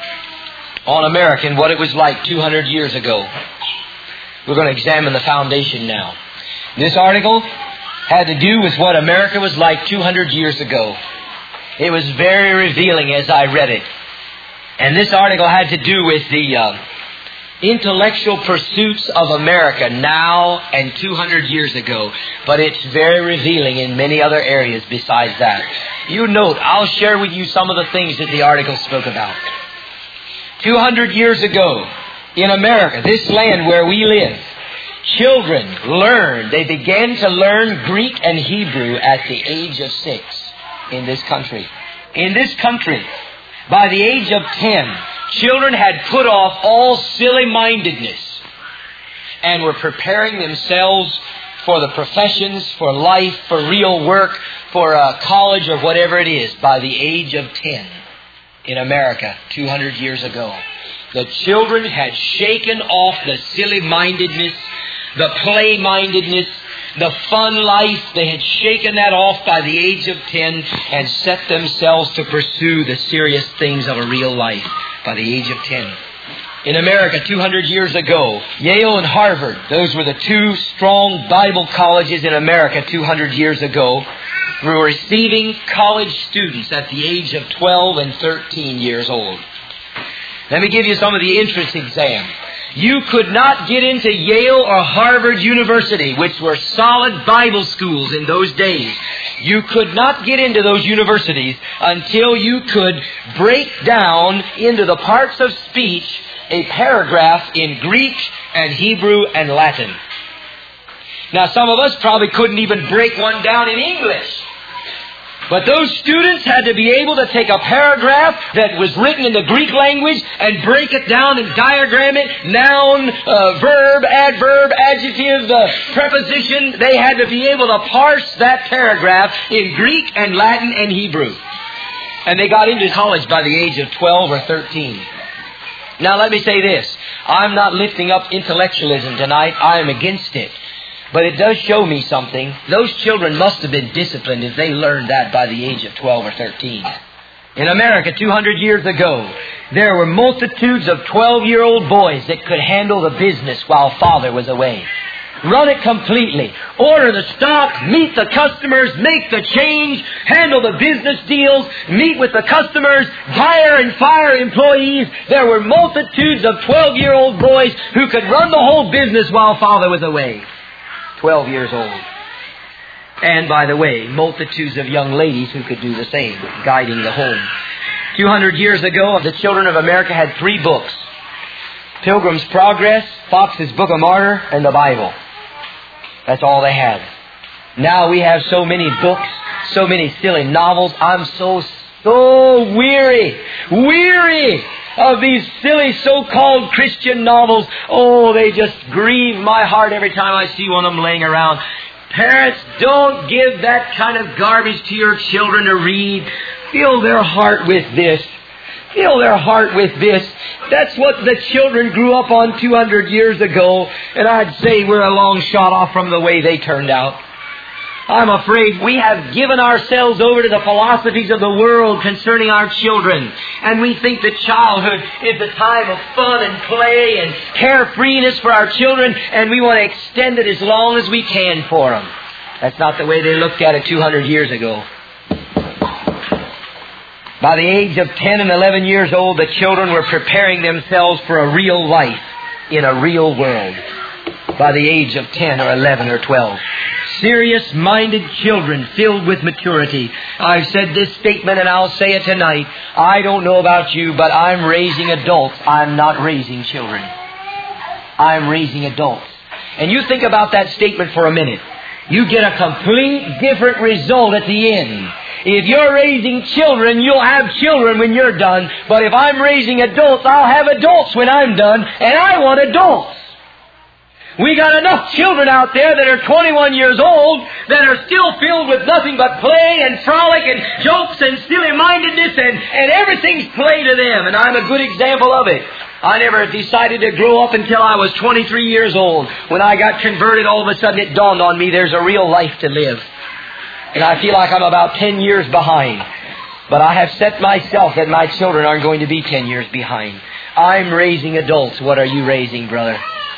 on America and what it was like 200 years ago. We're going to examine the foundation now. This article had to do with what America was like 200 years ago. It was very revealing as I read it. And this article had to do with the intellectual pursuits of America now and 200 years ago. But it's very revealing in many other areas besides that. You note, I'll share with you some of the things that the article spoke about. 200 years ago, in America, this land where we live, children they began to learn Greek and Hebrew at the age of 6 in this country. In this country, by the age of 10, children had put off all silly-mindedness and were preparing themselves for the professions, for life, for real work, for college or whatever it is by the age of 10 in America 200 years ago. The children had shaken off the silly-mindedness, the play-mindedness, the fun life. They had shaken that off by the age of 10 and set themselves to pursue the serious things of a real life by the age of 10. In America 200 years ago, Yale and Harvard, those were the two strong Bible colleges in America 200 years ago, were receiving college students at the age of 12 and 13 years old. Let me give you some of the entrance exam. You could not get into Yale or Harvard University, which were solid Bible schools in those days. You could not get into those universities until you could break down into the parts of speech a paragraph in Greek and Hebrew and Latin. Now, some of us probably couldn't even break one down in English. But those students had to be able to take a paragraph that was written in the Greek language and break it down and diagram it, noun, verb, adverb, adjective, preposition. They had to be able to parse that paragraph in Greek and Latin and Hebrew. And they got into college by the age of 12 or 13. Now let me say this. I'm not lifting up intellectualism tonight. I am against it. But it does show me something. Those children must have been disciplined if they learned that by the age of 12 or 13. In America 200 years ago, there were multitudes of 12-year-old boys that could handle the business while father was away. Run it completely. Order the stock, meet the customers, make the change, handle the business deals, meet with the customers, hire and fire employees. There were multitudes of 12-year-old boys who could run the whole business while father was away. 12 years old. And, by the way, multitudes of young ladies who could do the same, guiding the home. 200 years ago, the children of America had 3 books. Pilgrim's Progress, Fox's Book of Martyr, and the Bible. That's all they had. Now we have so many books, so many silly novels. I'm so weary of these silly so-called Christian novels. Oh, they just grieve my heart every time I see one of them laying around. Parents, don't give that kind of garbage to your children to read. Fill their heart with this. Fill their heart with this. That's what the children grew up on 200 years ago, and I'd say we're a long shot off from the way they turned out. I'm afraid we have given ourselves over to the philosophies of the world concerning our children. And we think that childhood is the time of fun and play and carefreeness for our children, and we want to extend it as long as we can for them. That's not the way they looked at it 200 years ago. By the age of 10 and 11 years old, the children were preparing themselves for a real life in a real world. By the age of 10 or 11 or 12. Serious-minded children filled with maturity. I've said this statement and I'll say it tonight. I don't know about you, but I'm raising adults. I'm not raising children. I'm raising adults. And you think about that statement for a minute. You get a complete different result at the end. If you're raising children, you'll have children when you're done. But if I'm raising adults, I'll have adults when I'm done. And I want adults. We got enough children out there that are 21 years old that are still filled with nothing but play and frolic and jokes and silly-mindedness and everything's play to them. And I'm a good example of it. I never decided to grow up until I was 23 years old. When I got converted, all of a sudden it dawned on me there's a real life to live. And I feel like I'm about 10 years behind. But I have set myself that my children aren't going to be 10 years behind. I'm raising adults. What are you raising, brother?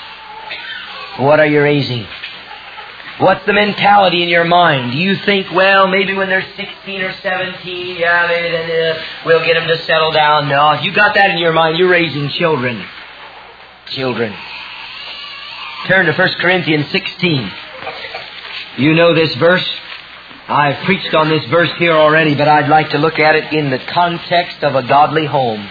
What are you raising? What's the mentality in your mind? Do you think, well, maybe when they're 16 or 17, then we'll get them to settle down? No, if you got that in your mind, you're raising children. Children. Turn to 1 Corinthians 16. You know this verse. I've preached on this verse here already, but I'd like to look at it in the context of a godly home.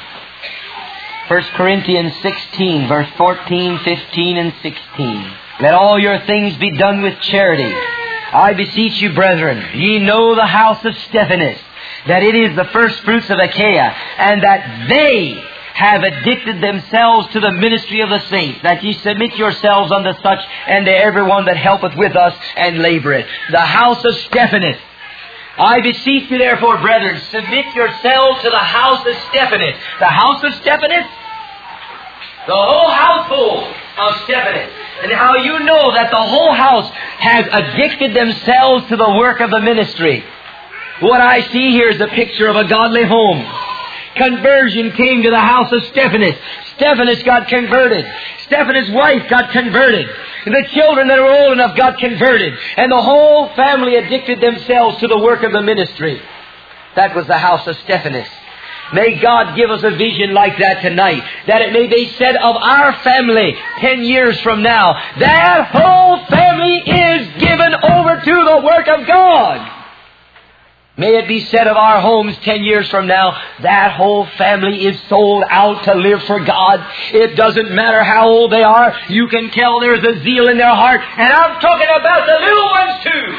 1 Corinthians 16, verse 14, 15, and 16. Let all your things be done with charity. I beseech you, brethren, ye know the house of Stephanas, that it is the first fruits of Achaia, and that they have addicted themselves to the ministry of the saints, that ye submit yourselves unto such, and to everyone that helpeth with us and laboureth. The house of Stephanas. I beseech you therefore, brethren, submit yourselves to the house of Stephanas. The house of Stephanas? The whole household of Stephanas. And how you know that the whole house has addicted themselves to the work of the ministry. What I see here is a picture of a godly home. Conversion came to the house of Stephanas. Stephanas got converted. Stephanas' wife got converted. The children that were old enough got converted. And the whole family addicted themselves to the work of the ministry. That was the house of Stephanas. May God give us a vision like that tonight, that it may be said of our family 10 years from now, that whole family is given over to the work of God. May it be said of our homes 10 years from now, that whole family is sold out to live for God. It doesn't matter how old they are. You can tell there's a zeal in their heart. And I'm talking about the little ones too.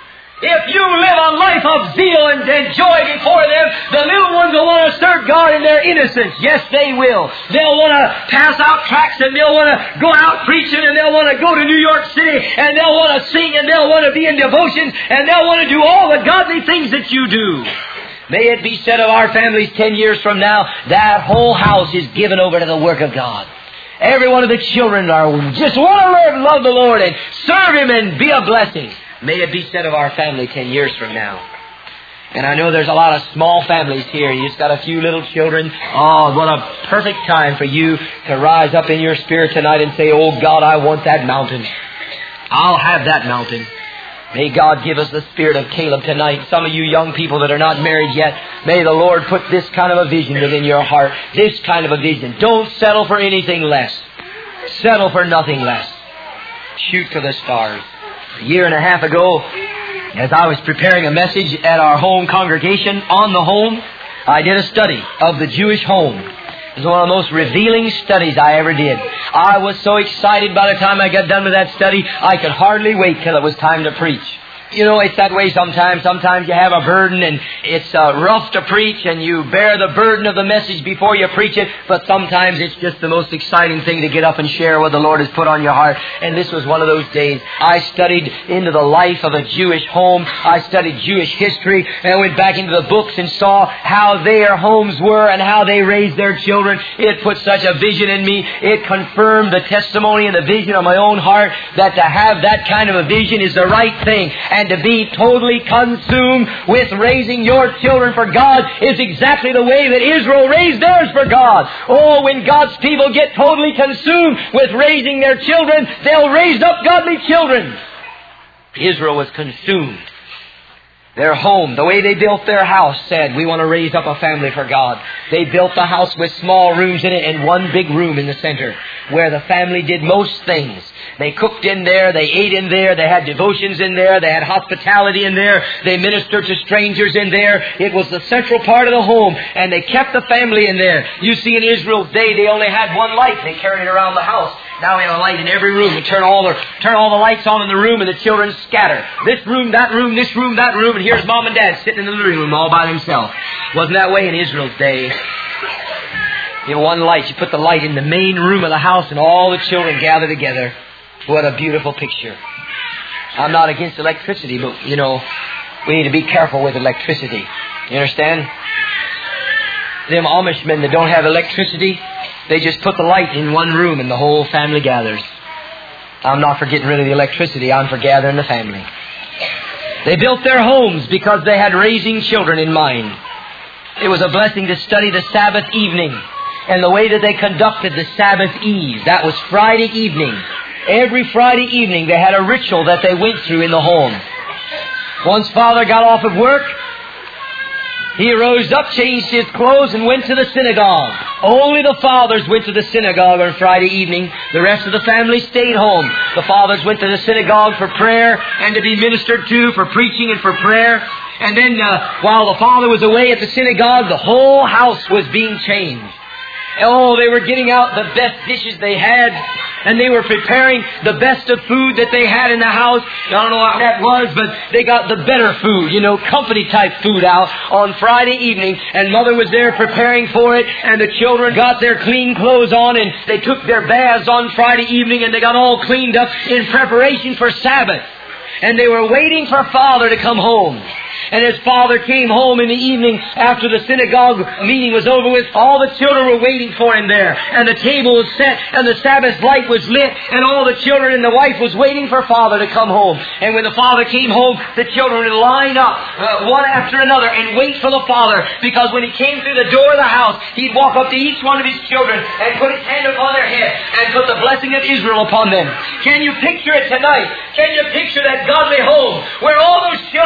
If you live a life of zeal and joy before them, the little ones will want to serve God in their innocence. Yes, they will. They'll want to pass out tracts, and they'll want to go out preaching, and they'll want to go to New York City, and they'll want to sing, and they'll want to be in devotion, and they'll want to do all the godly things that you do. May it be said of our families 10 years from now, that whole house is given over to the work of God. Every one of the children are just want to love the Lord and serve Him and be a blessing. May it be said of our family 10 years from now. And I know there's a lot of small families here. You just got a few little children. Oh, what a perfect time for you to rise up in your spirit tonight and say, oh God, I want that mountain. I'll have that mountain. May God give us the spirit of Caleb tonight. Some of you young people that are not married yet, may the Lord put this kind of a vision within your heart. This kind of a vision. Don't settle for anything less. Settle for nothing less. Shoot for the stars. A year and a half ago, as I was preparing a message at our home congregation on the home, I did a study of the Jewish home. It was one of the most revealing studies I ever did. I was so excited by the time I got done with that study, I could hardly wait till it was time to preach. You know, it's that way sometimes. Sometimes you have a burden and it's rough to preach and you bear the burden of the message before you preach it. But sometimes it's just the most exciting thing to get up and share what the Lord has put on your heart. And this was one of those days. I studied into the life of a Jewish home. I studied Jewish history and I went back into the books and saw how their homes were and how they raised their children. It put such a vision in me. It confirmed the testimony and the vision of my own heart that to have that kind of a vision is the right thing. And to be totally consumed with raising your children for God is exactly the way that Israel raised theirs for God. Oh, when God's people get totally consumed with raising their children, they'll raise up godly children. Israel was consumed. Their home, the way they built their house, said, we want to raise up a family for God. They built the house with small rooms in it and one big room in the center where the family did most things. They cooked in there, they ate in there, they had devotions in there, they had hospitality in there, they ministered to strangers in there. It was the central part of the home, and they kept the family in there. You see, in Israel's day, they only had one light. They carried it around the house. Now we have a light in every room. We turn all the lights on in the room, and the children scatter. This room, that room, this room, that room, and here's Mom and Dad sitting in the living room all by themselves. Wasn't that way in Israel's day. You have one light. You put the light in the main room of the house, and all the children gather together. What a beautiful picture. I'm not against electricity, but, you know, we need to be careful with electricity. You understand? Them Amish men that don't have electricity, they just put the light in one room and the whole family gathers. I'm not for getting rid of the electricity. I'm for gathering the family. They built their homes because they had raising children in mind. It was a blessing to study the Sabbath evening and the way that they conducted the Sabbath Eve. That was Friday evening. Every Friday evening they had a ritual that they went through in the home. Once Father got off of work, he rose up, changed his clothes, and went to the synagogue. Only the fathers went to the synagogue on Friday evening. The rest of the family stayed home. The fathers went to the synagogue for prayer and to be ministered to, for preaching and for prayer. And then while the father was away at the synagogue, the whole house was being changed. Oh, they were getting out the best dishes they had, and they were preparing the best of food that they had in the house. I don't know what that was, but they got the better food, you know, company-type food out on Friday evening, and Mother was there preparing for it, and the children got their clean clothes on, and they took their baths on Friday evening, and they got all cleaned up in preparation for Sabbath. And they were waiting for Father to come home. And as Father came home in the evening after the synagogue meeting was over with, all the children were waiting for him there. And the table was set and the Sabbath light was lit and all the children and the wife was waiting for Father to come home. And when the Father came home, the children would line up one after another and wait for the Father, because when he came through the door of the house, he'd walk up to each one of his children and put his hand upon their head and put the blessing of Israel upon them. Can you picture it tonight? Can you picture that godly home where all those children are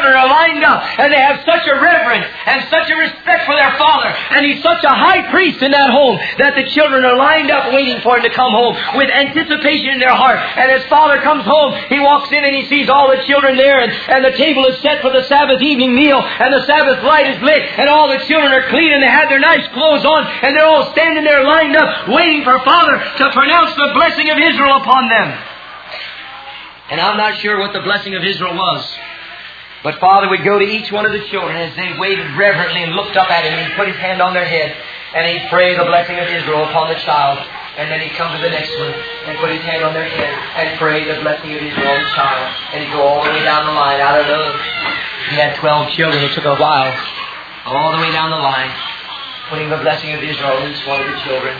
lined up, and they have such a reverence and such a respect for their father, and he's such a high priest in that home that the children are lined up waiting for him to come home with anticipation in their heart. And as father comes home, he walks in and he sees all the children there, and the table is set for the Sabbath evening meal, and the Sabbath light is lit, and all the children are clean, and they have their nice clothes on, and they're all standing there lined up waiting for father to pronounce the blessing of Israel upon them. And I'm not sure what the blessing of Israel was. But father would go to each one of the children as they waited reverently and looked up at him, and he'd put his hand on their head, and he'd pray the blessing of Israel upon the child. And then he'd come to the next one and put his hand on their head and pray the blessing of Israel on the child. And he'd go all the way down the line out of those. He had 12 children. It took a while. All the way down the line, putting the blessing of Israel on each one of the children.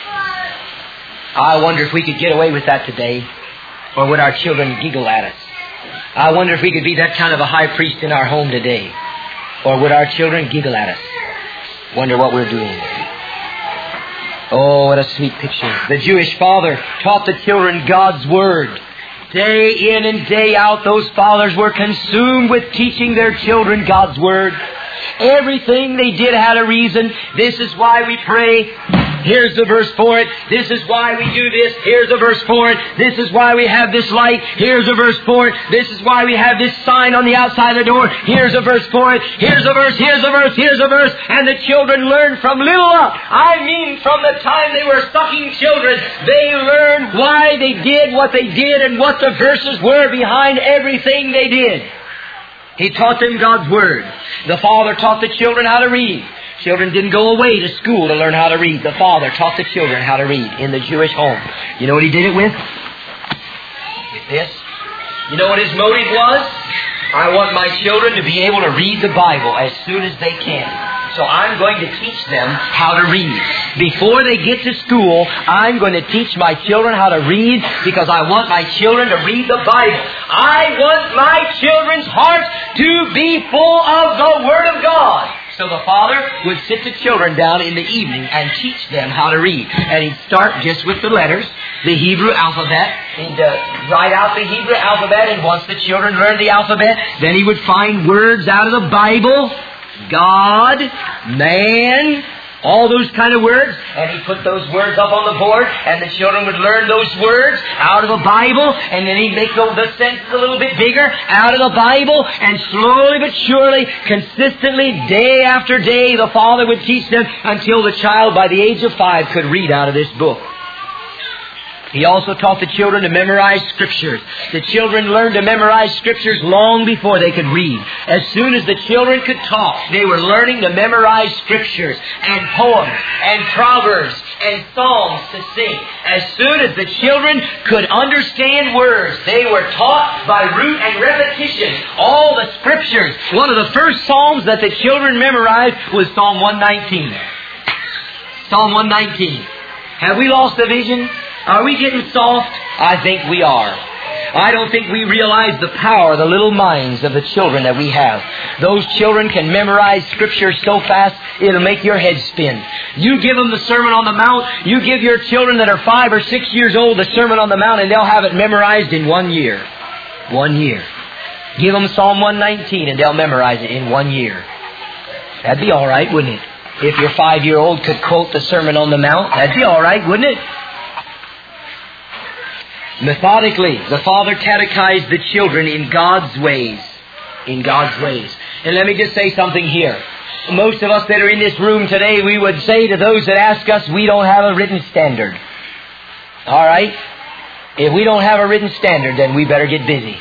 I wonder if we could get away with that today, or would our children giggle at us? I wonder if we could be that kind of a high priest in our home today, or would our children giggle at us? Wonder what we're doing. Oh, what a sweet picture. The Jewish father taught the children God's Word. Day in and day out, those fathers were consumed with teaching their children God's Word. Everything they did had a reason. This is why we pray. Here's the verse for it. This is why we do this. Here's a verse for it. This is why we have this light. Here's a verse for it. This is why we have this sign on the outside of the door. Here's a verse for it. Here's a verse. Here's a verse. Here's a verse. And the children learned from little up. I mean, from the time they were sucking children, they learned why they did what they did and what the verses were behind everything they did. He taught them God's Word. The father taught the children how to read. Children didn't go away to school to learn how to read. The father taught the children how to read in the Jewish home. You know what he did it with? With this. You know what his motive was? I want my children to be able to read the Bible as soon as they can. So I'm going to teach them how to read. Before they get to school, I'm going to teach my children how to read because I want my children to read the Bible. I want my children's hearts to be full of the Word of God. So the father would sit the children down in the evening and teach them how to read. And he'd start just with the letters, the Hebrew alphabet. He'd write out the Hebrew alphabet, and once the children learned the alphabet, then he would find words out of the Bible. God, man, all those kind of words, and he'd put those words up on the board, and the children would learn those words out of the Bible, and then he'd make the sentences a little bit bigger out of the Bible, and slowly but surely, consistently, day after day, the father would teach them until the child, by the age of 5, could read out of this book. He also taught the children to memorize Scriptures. The children learned to memorize Scriptures long before they could read. As soon as the children could talk, they were learning to memorize Scriptures and poems and proverbs and psalms to sing. As soon as the children could understand words, they were taught by rote and repetition all the Scriptures. One of the first psalms that the children memorized was Psalm 119. Psalm 119. Have we lost the vision? Are we getting soft? I think we are. I don't think we realize the power of the little minds of the children that we have. Those children can memorize Scripture so fast, it'll make your head spin. You give them the Sermon on the Mount, you give your children that are 5 or 6 years old the Sermon on the Mount, and they'll have it memorized in 1 year. 1 year. Give them Psalm 119 and they'll memorize it in 1 year. That'd be all right, wouldn't it? If your 5-year-old could quote the Sermon on the Mount, that'd be all right, wouldn't it? Methodically, the father catechized the children in God's ways. In God's ways. And let me just say something here. Most of us that are in this room today, we would say to those that ask us, we don't have a written standard. All right? If we don't have a written standard, then we better get busy.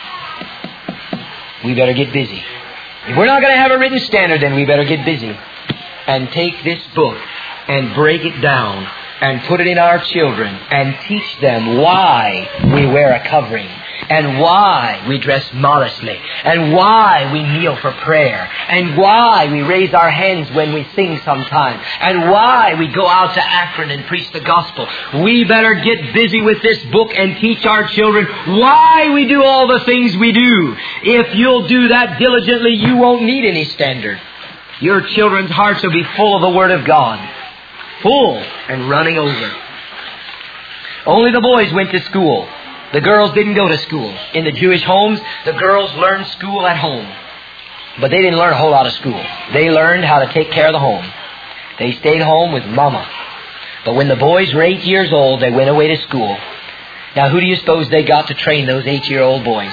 We better get busy. If we're not going to have a written standard, then we better get busy. And take this book and break it down and put it in our children and teach them why we wear a covering and why we dress modestly and why we kneel for prayer and why we raise our hands when we sing sometime and why we go out to Akron and preach the gospel. We better get busy with this book and teach our children why we do all the things we do. If you'll do that diligently, you won't need any standard. Your children's hearts will be full of the Word of God. Full and running over. Only the boys went to school. The girls didn't go to school. In the Jewish homes, the girls learned school at home. But they didn't learn a whole lot of school. They learned how to take care of the home. They stayed home with Mama. But when the boys were 8 years old, they went away to school. Now, who do you suppose they got to train those 8-year-old boys?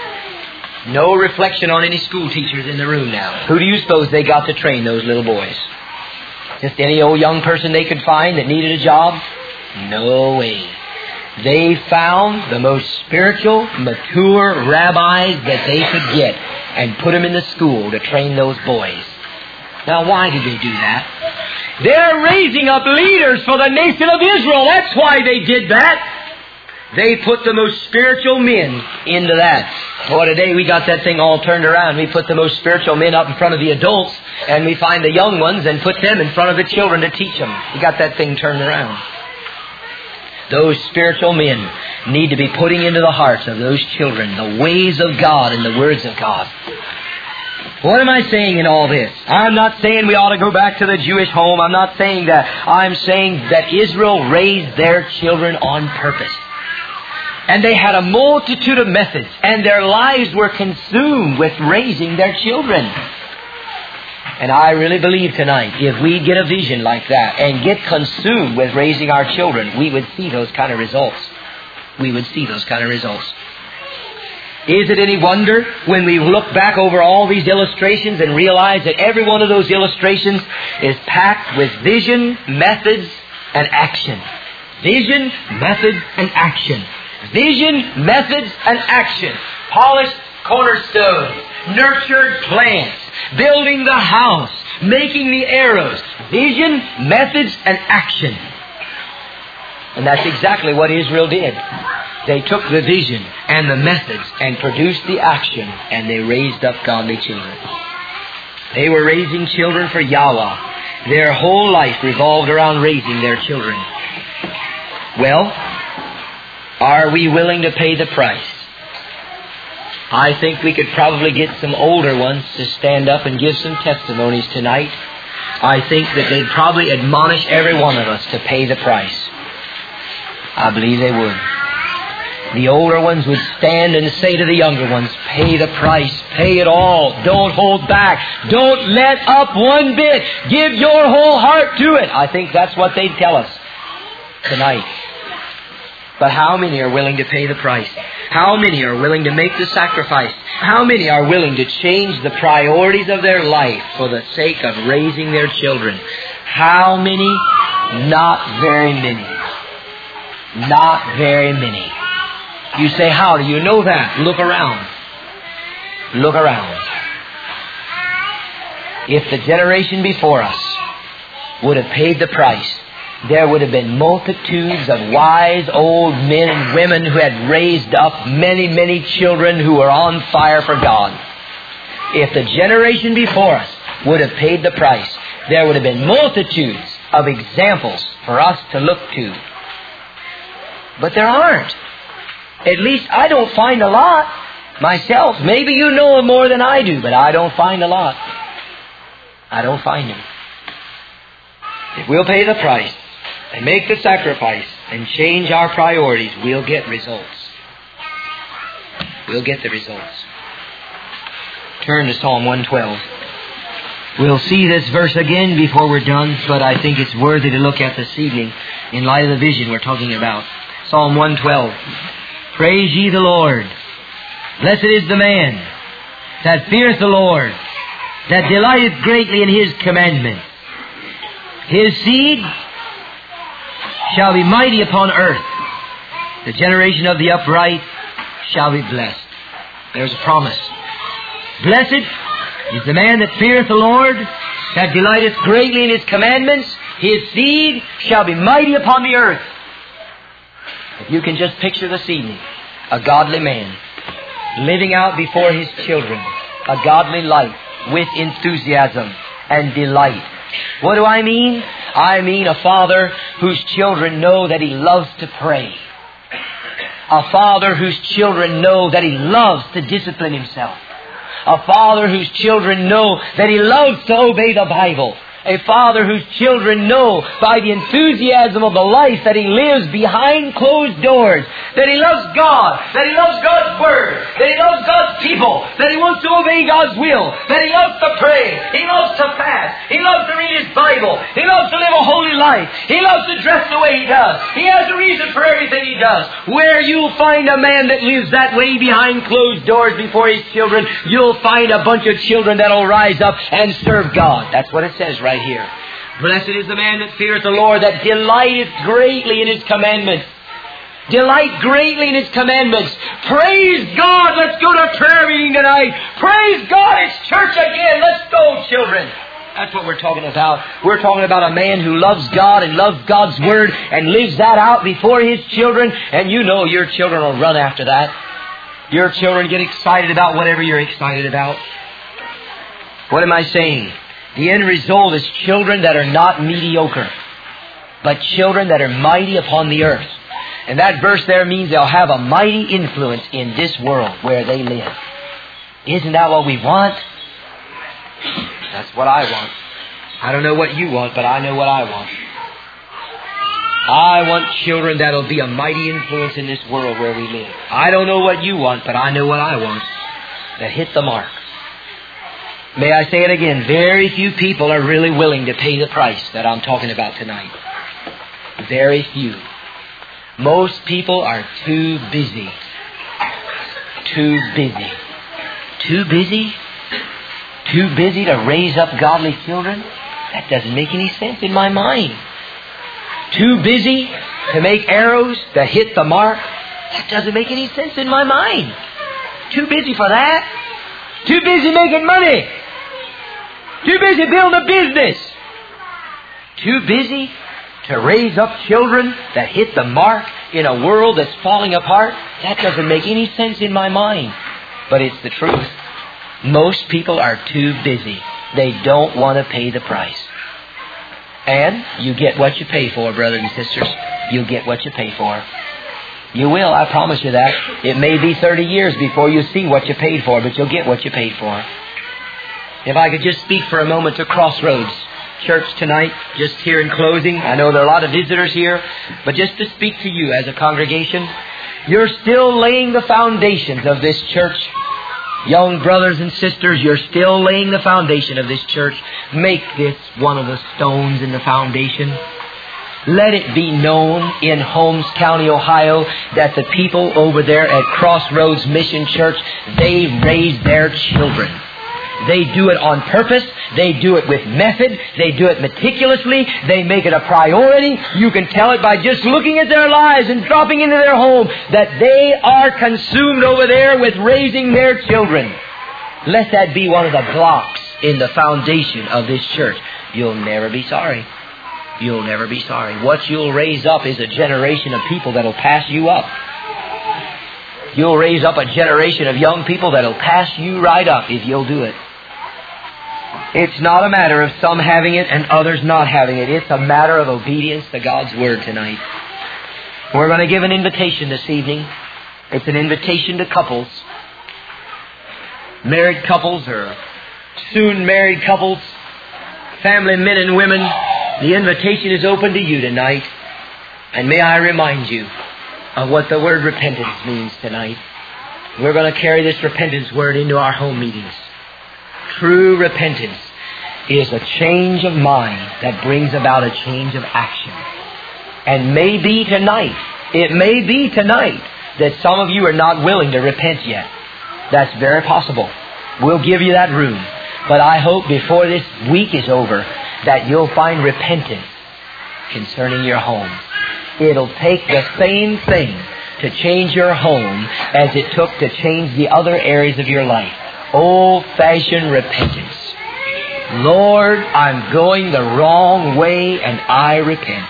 No reflection on any school teachers in the room now. Who do you suppose they got to train those little boys? Just any old young person they could find that needed a job? No way. They found the most spiritual, mature rabbis that they could get and put them in the school to train those boys. Now, why did they do that? They're raising up leaders for the nation of Israel. That's why they did that. They put the most spiritual men into that. Boy, today we got that thing all turned around. We put the most spiritual men up in front of the adults, and we find the young ones and put them in front of the children to teach them. We got that thing turned around. Those spiritual men need to be putting into the hearts of those children the ways of God and the words of God. What am I saying in all this? I'm not saying we ought to go back to the Jewish home. I'm not saying that. I'm saying that Israel raised their children on purpose. And they had a multitude of methods, and their lives were consumed with raising their children. And I really believe tonight, if we get a vision like that and get consumed with raising our children, we would see those kind of results. We would see those kind of results. Is it any wonder when we look back over all these illustrations and realize that every one of those illustrations is packed with vision, methods, and action? Vision, methods, and action. Vision, methods, and action. Polished cornerstones, nurtured plants, building the house, making the arrows. Vision, methods, and action. And that's exactly what Israel did. They took the vision and the methods and produced the action, and they raised up godly children. They were raising children for Yahweh. Their whole life revolved around raising their children. Well, are we willing to pay the price? I think we could probably get some older ones to stand up and give some testimonies tonight. I think that they'd probably admonish every one of us to pay the price. I believe they would. The older ones would stand and say to the younger ones, pay the price, pay it all, don't hold back, don't let up one bit, give your whole heart to it. I think that's what they'd tell us tonight. But how many are willing to pay the price? How many are willing to make the sacrifice? How many are willing to change the priorities of their life for the sake of raising their children? How many? Not very many. Not very many. You say, how do you know that? Look around. Look around. If the generation before us would have paid the price, there would have been multitudes of wise old men and women who had raised up many, many children who were on fire for God. If the generation before us would have paid the price, there would have been multitudes of examples for us to look to. But there aren't. At least I don't find a lot myself. Maybe you know them more than I do, but I don't find a lot. I don't find them. If we'll pay the price and make the sacrifice and change our priorities, we'll get results. We'll get the results. Turn to Psalm 112. We'll see this verse again before we're done, but I think it's worthy to look at this evening in light of the vision we're talking about. Psalm 112. Praise ye the Lord. Blessed is the man that feareth the Lord, that delighteth greatly in His commandments. His seed shall be mighty upon earth. The generation of the upright shall be blessed. There's a promise. Blessed is the man that feareth the Lord, that delighteth greatly in His commandments. His seed shall be mighty upon the earth. If you can just picture this evening, a godly man living out before his children a godly life with enthusiasm and delight. What do I mean? I mean a father whose children know that he loves to pray. A father whose children know that he loves to discipline himself. A father whose children know that he loves to obey the Bible. A father whose children know by the enthusiasm of the life that he lives behind closed doors, that he loves God, that he loves God's Word, that he loves God's people, that he wants to obey God's will, that he loves to pray, he loves to fast, he loves to read his Bible, he loves to live a holy life, he loves to dress the way he does. He has a reason for everything he does. Where you'll find a man that lives that way behind closed doors before his children, you'll find a bunch of children that'll rise up and serve God. That's what it says right here. Blessed is the man that feareth the Lord, that delighteth greatly in His commandments. Delight greatly in His commandments. Praise God. Let's go to prayer meeting tonight. Praise God. It's church again. Let's go, children. That's what we're talking about. We're talking about a man who loves God and loves God's Word and lives that out before his children. And you know your children will run after that. Your children get excited about whatever you're excited about. What am I saying? The end result is children that are not mediocre, but children that are mighty upon the earth. And that verse there means they'll have a mighty influence in this world where they live. Isn't that what we want? That's what I want. I don't know what you want, but I know what I want. I want children that'll be a mighty influence in this world where we live. I don't know what you want, but I know what I want. That hit the mark. May I say it again? Very few people are really willing to pay the price that I'm talking about tonight. Very few. Most people are too busy. Too busy. Too busy? Too busy to raise up godly children? That doesn't make any sense in my mind. Too busy to make arrows that hit the mark? That doesn't make any sense in my mind. Too busy for that? Too busy making money? Too busy building a business? Too busy to raise up children that hit the mark in a world that's falling apart? That doesn't make any sense in my mind. But it's the truth. Most people are too busy. They don't want to pay the price. And you get what you pay for, brothers and sisters. You'll get what you pay for. You will, I promise you that. It may be 30 years before you see what you paid for, but you'll get what you paid for. If I could just speak for a moment to Crossroads Church tonight, just here in closing. I know there are a lot of visitors here, but just to speak to you as a congregation, you're still laying the foundations of this church. Young brothers and sisters, you're still laying the foundation of this church. Make this one of the stones in the foundation. Let it be known in Holmes County, Ohio, that the people over there at Crossroads Mission Church, they raise their children. They do it on purpose. They do it with method. They do it meticulously. They make it a priority. You can tell it by just looking at their lives and dropping into their home that they are consumed over there with raising their children. Let that be one of the blocks in the foundation of this church. You'll never be sorry. You'll never be sorry. What you'll raise up is a generation of people that'll pass you up. You'll raise up a generation of young people that'll pass you right up if you'll do it. It's not a matter of some having it and others not having it. It's a matter of obedience to God's Word tonight. We're going to give an invitation this evening. It's an invitation to couples. Married couples or soon married couples, family men and women. The invitation is open to you tonight. And may I remind you of what the word repentance means tonight. We're going to carry this repentance word into our home meetings. True repentance is a change of mind that brings about a change of action. And maybe tonight, it may be tonight, that some of you are not willing to repent yet. That's very possible. We'll give you that room. But I hope before this week is over that you'll find repentance concerning your home. It'll take the same thing to change your home as it took to change the other areas of your life. Old-fashioned repentance. Lord, I'm going the wrong way and I repent.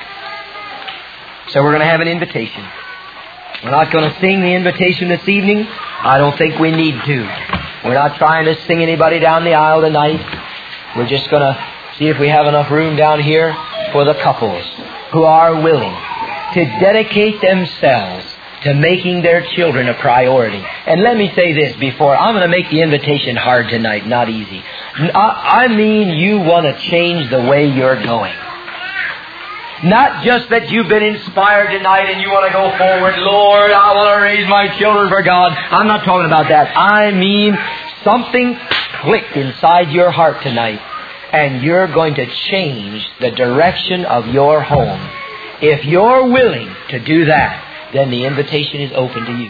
So we're going to have an invitation. We're not going to sing the invitation this evening. I don't think we need to. We're not trying to sing anybody down the aisle tonight. We're just going to see if we have enough room down here for the couples who are willing to dedicate themselves to making their children a priority. And let me say this before, I'm going to make the invitation hard tonight, not easy. I mean you want to change the way you're going. Not just that you've been inspired tonight and you want to go forward, Lord, I want to raise my children for God. I'm not talking about that. I mean something clicked inside your heart tonight and you're going to change the direction of your home. If you're willing to do that, then the invitation is open to you.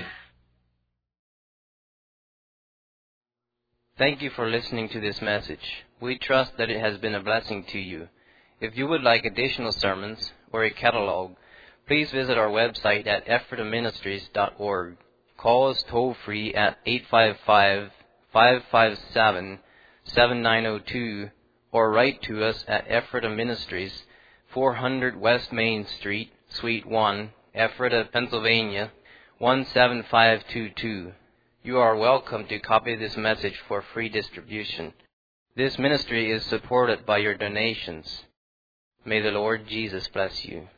Thank you for listening to this message. We trust that it has been a blessing to you. If you would like additional sermons or a catalog, please visit our website at ephrataministries.org. Call us toll-free at 855-557-7902 or write to us at Ephrata Ministries, 400 West Main Street, Suite 1, Ephrata, Pennsylvania, 17522. You are welcome to copy this message for free distribution. This ministry is supported by your donations. May the Lord Jesus bless you.